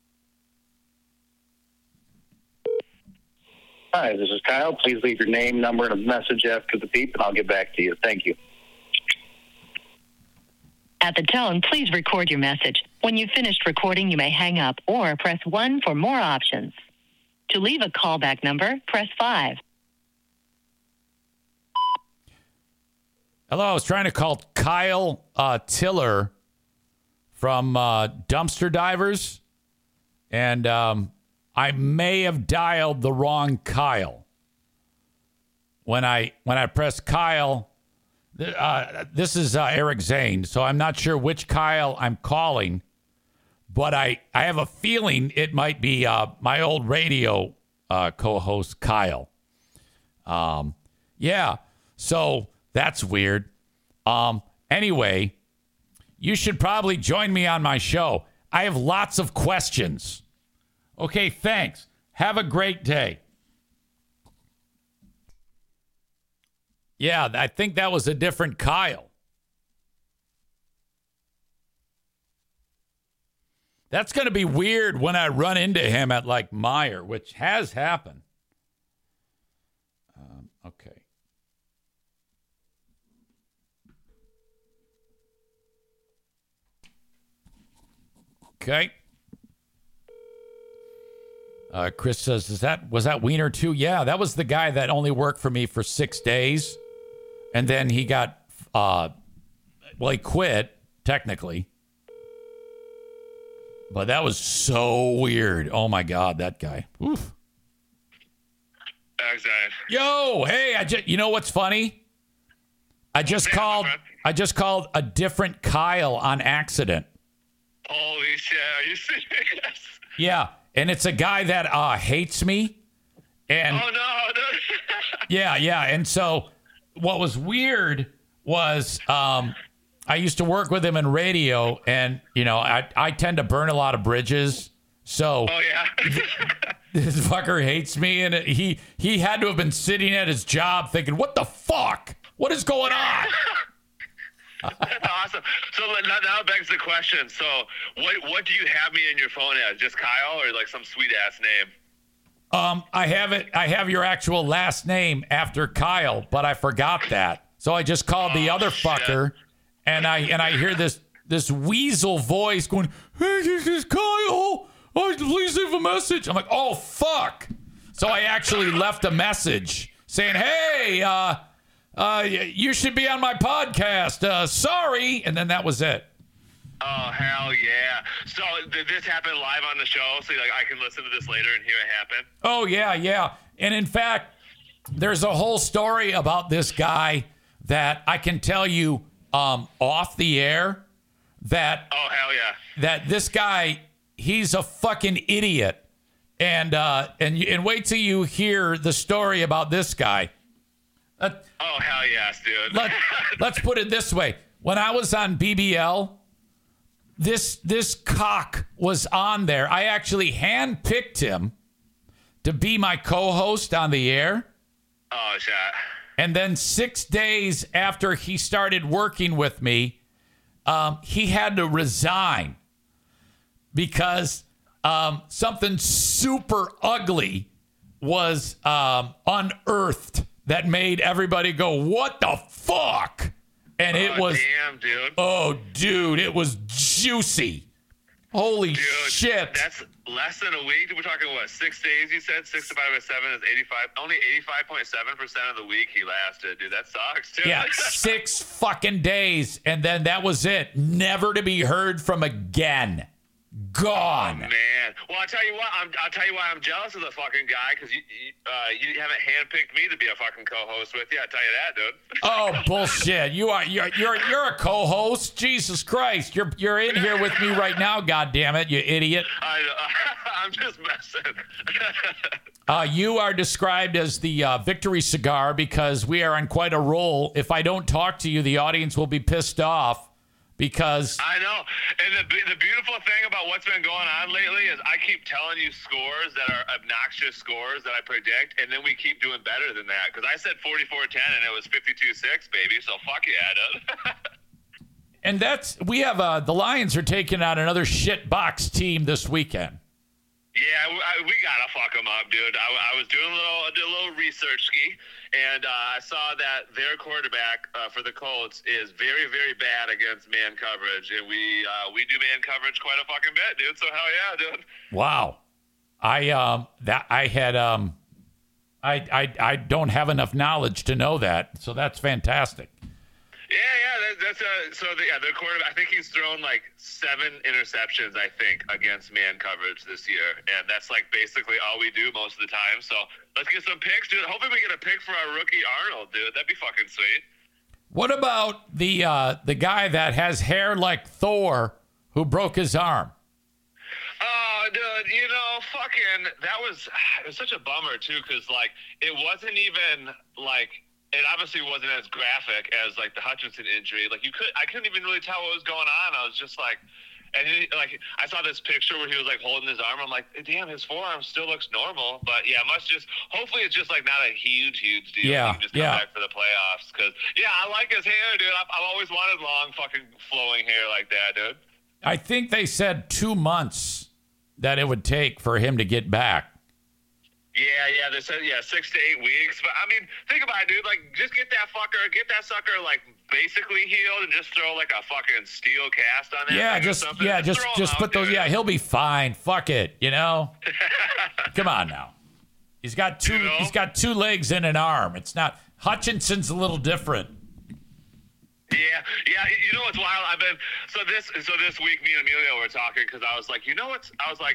Hi, this is Kyle. Please leave your name, number, and a message after the beep, and I'll get back to you. Thank you. At the tone, please record your message. When you've finished recording, you may hang up or press 1 for more options. To leave a callback number, press 5. Hello, I was trying to call Kyle Tiller from Dumpster Divers, and I may have dialed the wrong Kyle. When I pressed Kyle, this is Eric Zane, so I'm not sure which Kyle I'm calling, but I have a feeling it might be my old radio co-host Kyle. Yeah, so that's weird. Anyway, you should probably join me on my show. I have lots of questions. Okay, thanks. Have a great day. Yeah, I think that was a different Kyle. That's going to be weird when I run into him at like Meijer, which has happened. Okay. Okay. Chris says, was that Wiener too? Yeah, that was the guy that only worked for me for 6 days. And then he got, he quit, technically. But that was so weird. Oh, my God, that guy. Oof. Exactly. Yo, hey, you know what's funny? I just called a different Kyle on accident. Holy shit, are you serious? Yeah, and it's a guy that hates me. And oh, no. Yeah. And so what was weird was I used to work with him in radio, and, I tend to burn a lot of bridges. So oh, yeah. this fucker hates me, and he had to have been sitting at his job thinking, what the fuck? What is going on? That's awesome. So now it begs the question. So what do you have me in your phone as? Just Kyle or like some sweet ass name? I have your actual last name after Kyle, but I forgot that. So I just called the other fucker, and I hear this weasel voice going, "Hey, this is Kyle. Oh, please leave a message." I'm like, "Oh fuck." So I actually left a message saying, "Hey, you should be on my podcast. Sorry." And then that was it. Oh, hell yeah. So did this happen live on the show? So I can listen to this later and hear it happen? Oh, yeah. And in fact, there's a whole story about this guy that I can tell you off the air that... Oh, hell yeah. That this guy, he's a fucking idiot. And wait till you hear the story about this guy. Oh, hell yes, dude. Let's put it this way. When I was on BBL, this cock was on there. I actually handpicked him to be my co-host on the air. Oh, shit. And then 6 days after he started working with me, he had to resign because something super ugly was unearthed that made everybody go, "What the fuck?" And it was, damn, dude. Oh, dude, it was juicy. Holy Dude, shit. That's less than a week. We're talking, what, 6 days, you said? 6 divided by 7 is 85. Only 85.7% of the week he lasted, dude. That sucks, dude. Yeah, 6 fucking days, and then that was it. Never to be heard from again. Gone. Man. Well, I'll tell you what. I'll tell you why I'm jealous of the fucking guy, because you haven't handpicked me to be a fucking co-host with you. I'll tell you that, dude. Oh, bullshit. You're a co-host. Jesus Christ. You're in here with me right now, goddammit, you idiot. I'm just messing. You are described as the victory cigar because we are on quite a roll. If I don't talk to you, the audience will be pissed off because... I know. And the beautiful thing about what's been going on lately is I keep telling you scores that are obnoxious scores that I predict, and then we keep doing better than that. Because I said 44-10, and it was 52-6, baby. So fuck yeah, dude. And we have the Lions are taking on another shit box team this weekend. Yeah, we gotta fuck them up, dude. I was doing a little research ski, and I saw that their quarterback for the Colts is very, very bad against man coverage, and we do man coverage quite a fucking bit, dude. So hell yeah, dude. Wow, I don't have enough knowledge to know that, so that's fantastic. Yeah, the quarterback. I think he's thrown like 7 interceptions, I think, against man coverage this year, and that's like basically all we do most of the time. So let's get some picks, dude. Hopefully we get a pick for our rookie Arnold, dude. That'd be fucking sweet. What about the guy that has hair like Thor who broke his arm? Oh, dude, it was such a bummer too, because like it wasn't even like. It obviously wasn't as graphic as like the Hutchinson injury. Like I couldn't even really tell what was going on. I was just like, and I saw this picture where he was like holding his arm. I'm like, damn, his forearm still looks normal. But yeah, hopefully it's just like not a huge deal. Yeah, he can just come back for the playoffs. Cause yeah, I like his hair, dude. I've always wanted long fucking flowing hair like that, dude. I think they said 2 months that it would take for him to get back. Yeah, they said 6 to 8 weeks. But I mean, think about it, dude. Like, just get that sucker like basically healed, and just throw like a fucking steel cast on that. Just put those. Yeah, he'll be fine. Fuck it, Come on now. He's got two. He's got 2 legs and an arm. It's not. Hutchinson's a little different. Yeah. You know what's wild? So this week, me and Emilio were talking because I was like, he walked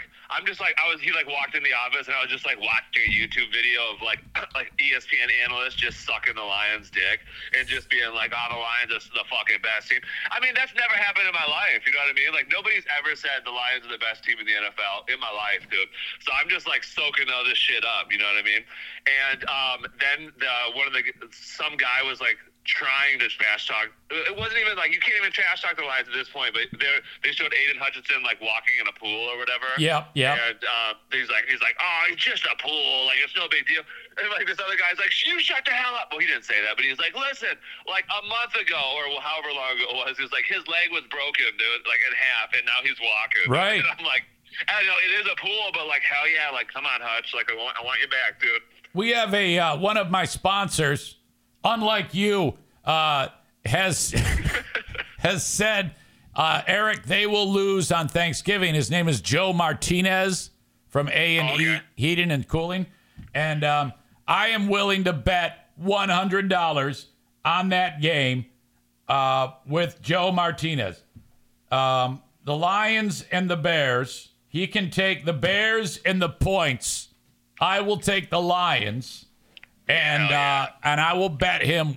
in the office and I was just like watching a YouTube video of like ESPN analysts just sucking the Lions' dick and just being like, oh, the Lions are the fucking best team. I mean, that's never happened in my life. You know what I mean? Like nobody's ever said the Lions are the best team in the NFL in my life, dude. So I'm just like soaking all this shit up. You know what I mean? And then some guy was like trying to trash talk. It wasn't even like, you can't even trash talk the Lions at this point, but they showed Aiden Hutchinson like walking in a pool or whatever. Yeah. And he's like, oh, it's just a pool, like it's no big deal. And like this other guy's like, you shut the hell up. Well, he didn't say that, but he's like, listen, like a month ago or however long ago it was, he was like, his leg was broken, dude, like in half, and now he's walking. Right. And I'm like, I know it is a pool, but like hell yeah, like come on, Hutch, like I want you back, dude. We have one of my sponsors, unlike you, has said, Eric, they will lose on Thanksgiving. His name is Joe Martinez from A&E Heating and Cooling. And I am willing to bet $100 on that game with Joe Martinez. The Lions and the Bears. He can take the Bears and the points. I will take the Lions. And I will bet him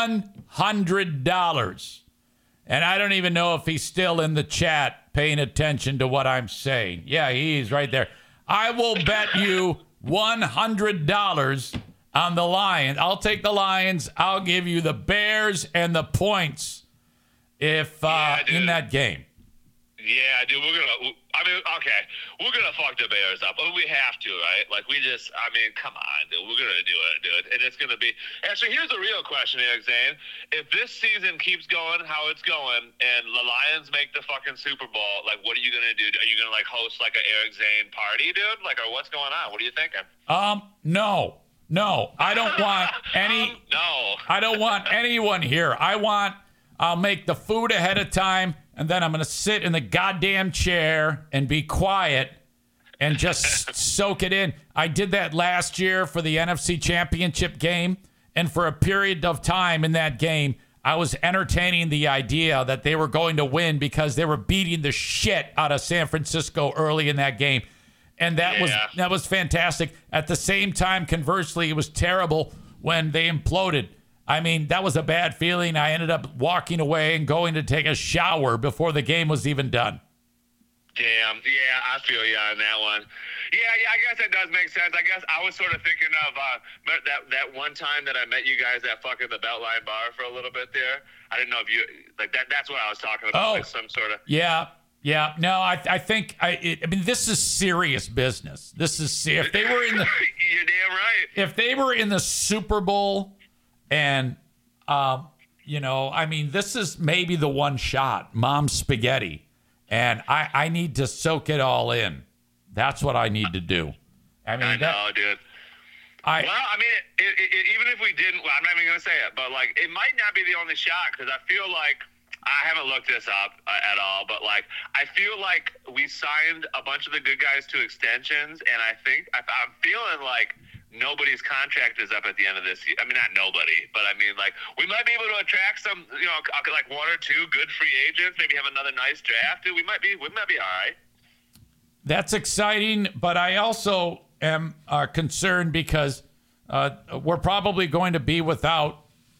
$100. And I don't even know if he's still in the chat paying attention to what I'm saying. Yeah, he's right there. I will bet you $100 on the Lions. I'll take the Lions. I'll give you the Bears and the points if in that game. Yeah, dude, we're gonna fuck the Bears up. I mean, we have to, right? Like, come on, dude. We're gonna do it, dude. And it's gonna be... Actually, here's a real question, Eric Zane. If this season keeps going how it's going, and the Lions make the fucking Super Bowl, like, what are you gonna do? Are you gonna, like, host, like, an Eric Zane party, dude? Like, or what's going on? What are you thinking? No. I don't want I don't want anyone here. I'll make the food ahead of time. and then I'm going to sit in the goddamn chair and be quiet and just soak it in. I did that last year for the NFC Championship game, and for a period of time in that game, I was entertaining the idea that they were going to win because they were beating the shit out of San Francisco early in that game. And that was fantastic. At the same time, conversely, it was terrible when they imploded. I mean, that was a bad feeling. I ended up walking away and going to take a shower before the game was even done. Damn. Yeah, I feel you on that one. Yeah, I guess that does make sense. I guess I was sort of thinking of that one time that I met you guys at fucking the Beltline bar for a little bit there. I didn't know if you like that. That's what I was talking about. Like some sort of. Yeah. No, I think I mean, this is serious business. This is if they were in the. You're damn right. If they were in the Super Bowl, and I mean, this is maybe the one shot, Mom's spaghetti. And I need to soak it all in. That's what I need to do. I mean, I know, dude. Well, I mean, even if we didn't, well, I'm not even going to say it, but, like, it might not be the only shot because I feel like, I haven't looked this up at all, but, like, I feel like we signed a bunch of the good guys to extensions, and I think, I'm feeling like nobody's contract is up at the end of this year. I mean, not nobody, but I mean, like, we might be able to attract some, like one or two good free agents, maybe have another nice draft. Dude, we might be all right. That's exciting, but I also am concerned because we're probably going to be without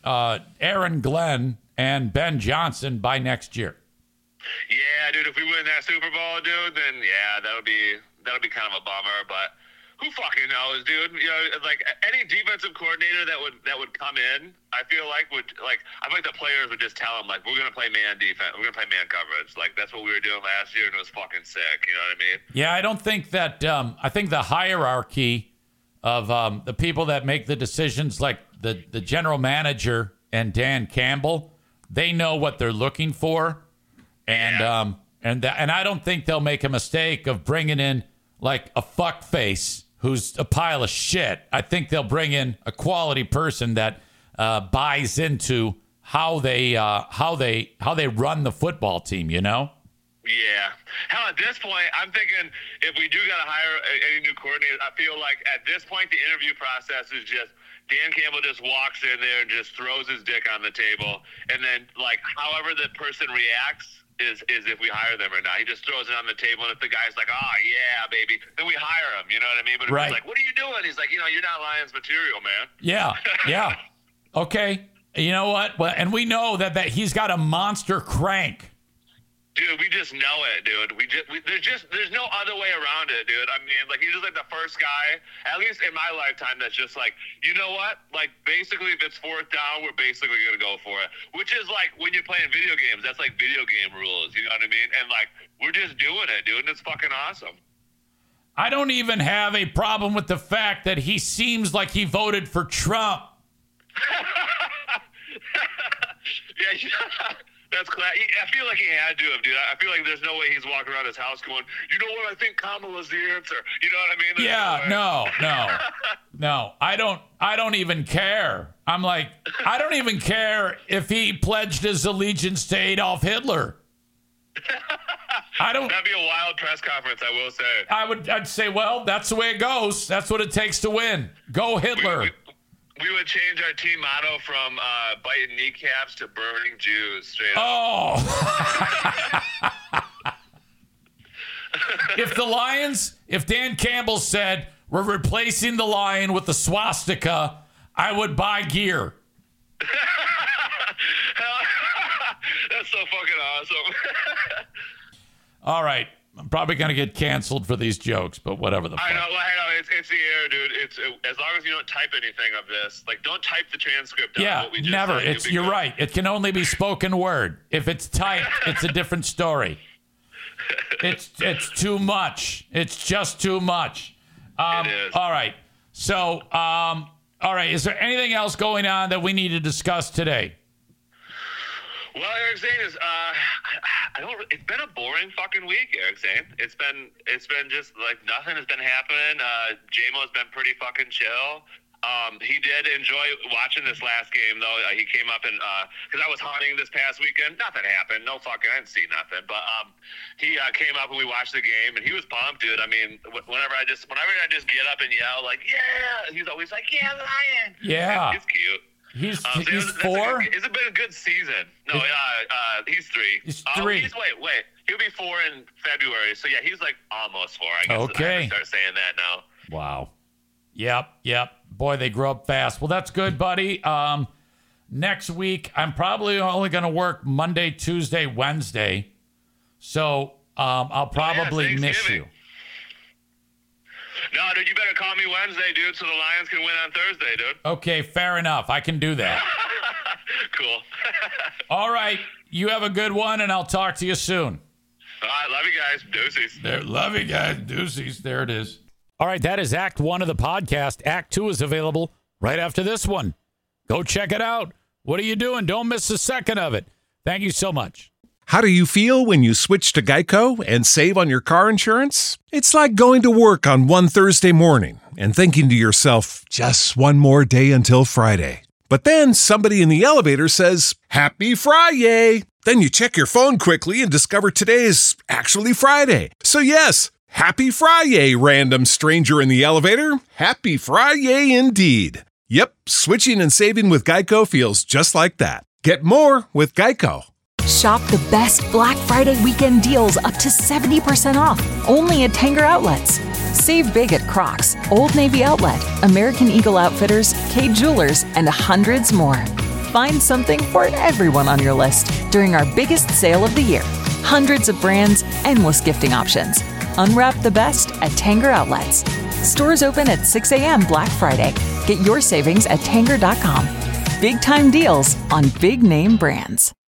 Aaron Glenn and Ben Johnson by next year. Yeah, dude, if we win that Super Bowl, dude, then yeah, that'll be kind of a bummer, but who fucking knows, dude? Like any defensive coordinator that would come in, I feel like the players would just tell them, like, we're gonna play man defense, we're gonna play man coverage. Like, that's what we were doing last year, and it was fucking sick. You know what I mean? Yeah, I don't think that. I think the hierarchy of the people that make the decisions, like the general manager and Dan Campbell, they know what they're looking for, and I don't think they'll make a mistake of bringing in like a fuckface who's a pile of shit. I think they'll bring in a quality person that buys into how they run the football team, you know? Yeah. Hell, at this point, I'm thinking if we do got to hire any new coordinator, I feel like at this point the interview process is just Dan Campbell just walks in there and just throws his dick on the table, and then, like, however the person reacts is if we hire them or not. He just throws it on the table, and if the guy's like, oh, yeah, baby, then we hire him, you know what I mean? But if he's like, what are you doing? He's like, you're not Lions material, man. Yeah. Okay. You know what? Well, and we know that he's got a monster crank. Dude, we just know it, dude. There's no other way around it, dude. I mean, like, he's just like the first guy, at least in my lifetime, that's just like, you know what? Like, basically, if it's fourth down, we're basically gonna go for it. Which is like when you're playing video games, that's like video game rules. You know what I mean? And like, we're just doing it, dude. And it's fucking awesome. I don't even have a problem with the fact that he seems like he voted for Trump. Yeah. That's class. I feel like he had to have, dude. I feel like there's no way he's walking around his house going, you know what, I think Kamala's the answer. You know what I mean? No. I don't even care. I'm like, I don't even care if he pledged his allegiance to Adolf Hitler. That'd be a wild press conference, I will say. I'd say, well, that's the way it goes. That's what it takes to win. Go Hitler. We would change our team motto from biting kneecaps to burning Jews. Straight up. Oh. If Dan Campbell said, we're replacing the lion with the swastika, I would buy gear. That's so fucking awesome. All right. I'm probably going to get canceled for these jokes, but whatever the fuck. I know. It's the air, dude. It's as long as you don't type anything of this. Like, don't type the transcript down. Yeah, what we just never. said. You're right. It can only be spoken word. If it's typed, it's a different story. It's too much. It's just too much. It is. All right. So, all right. Is there anything else going on that we need to discuss today? Well, Eric Zane is. It's been a boring fucking week, Eric Zane. It's been just like nothing has been happening. JMO's been pretty fucking chill. He did enjoy watching this last game, though. He came up and because I was hunting this past weekend. Nothing happened. I didn't see nothing. But he came up and we watched the game, and he was pumped, dude. I mean, whenever I just get up and yell like, yeah, he's always like, yeah, Lion. Yeah, it's cute. He's 4. It's been a good season. No, he's 3. He's 3. Wait. He'll be 4 in February. So yeah, he's like almost 4. I guess. Okay. I start saying that now. Wow. Yep. Boy, they grow up fast. Well, that's good, buddy. Next week, I'm probably only going to work Monday, Tuesday, Wednesday. So I'll probably miss you. No, dude, you better call me Wednesday, dude, so the Lions can win on Thursday, dude. Okay, fair enough. I can do that. Cool. All right. You have a good one, and I'll talk to you soon. All right, love you guys. Deuces. Love you guys. Deuces. There it is. All right, that is Act 1 of the podcast. Act 2 is available right after this one. Go check it out. What are you doing? Don't miss a second of it. Thank you so much. How do you feel when you switch to Geico and save on your car insurance? It's like going to work on one Thursday morning and thinking to yourself, just one more day until Friday. But then somebody in the elevator says, Happy Friday! Then you check your phone quickly and discover today is actually Friday. So yes, Happy Friday, random stranger in the elevator. Happy Friday indeed. Yep, switching and saving with Geico feels just like that. Get more with Geico. Shop the best Black Friday weekend deals up to 70% off, only at Tanger Outlets. Save big at Crocs, Old Navy Outlet, American Eagle Outfitters, Kay Jewelers, and hundreds more. Find something for everyone on your list during our biggest sale of the year. Hundreds of brands, endless gifting options. Unwrap the best at Tanger Outlets. Stores open at 6 a.m. Black Friday. Get your savings at Tanger.com. Big time deals on big name brands.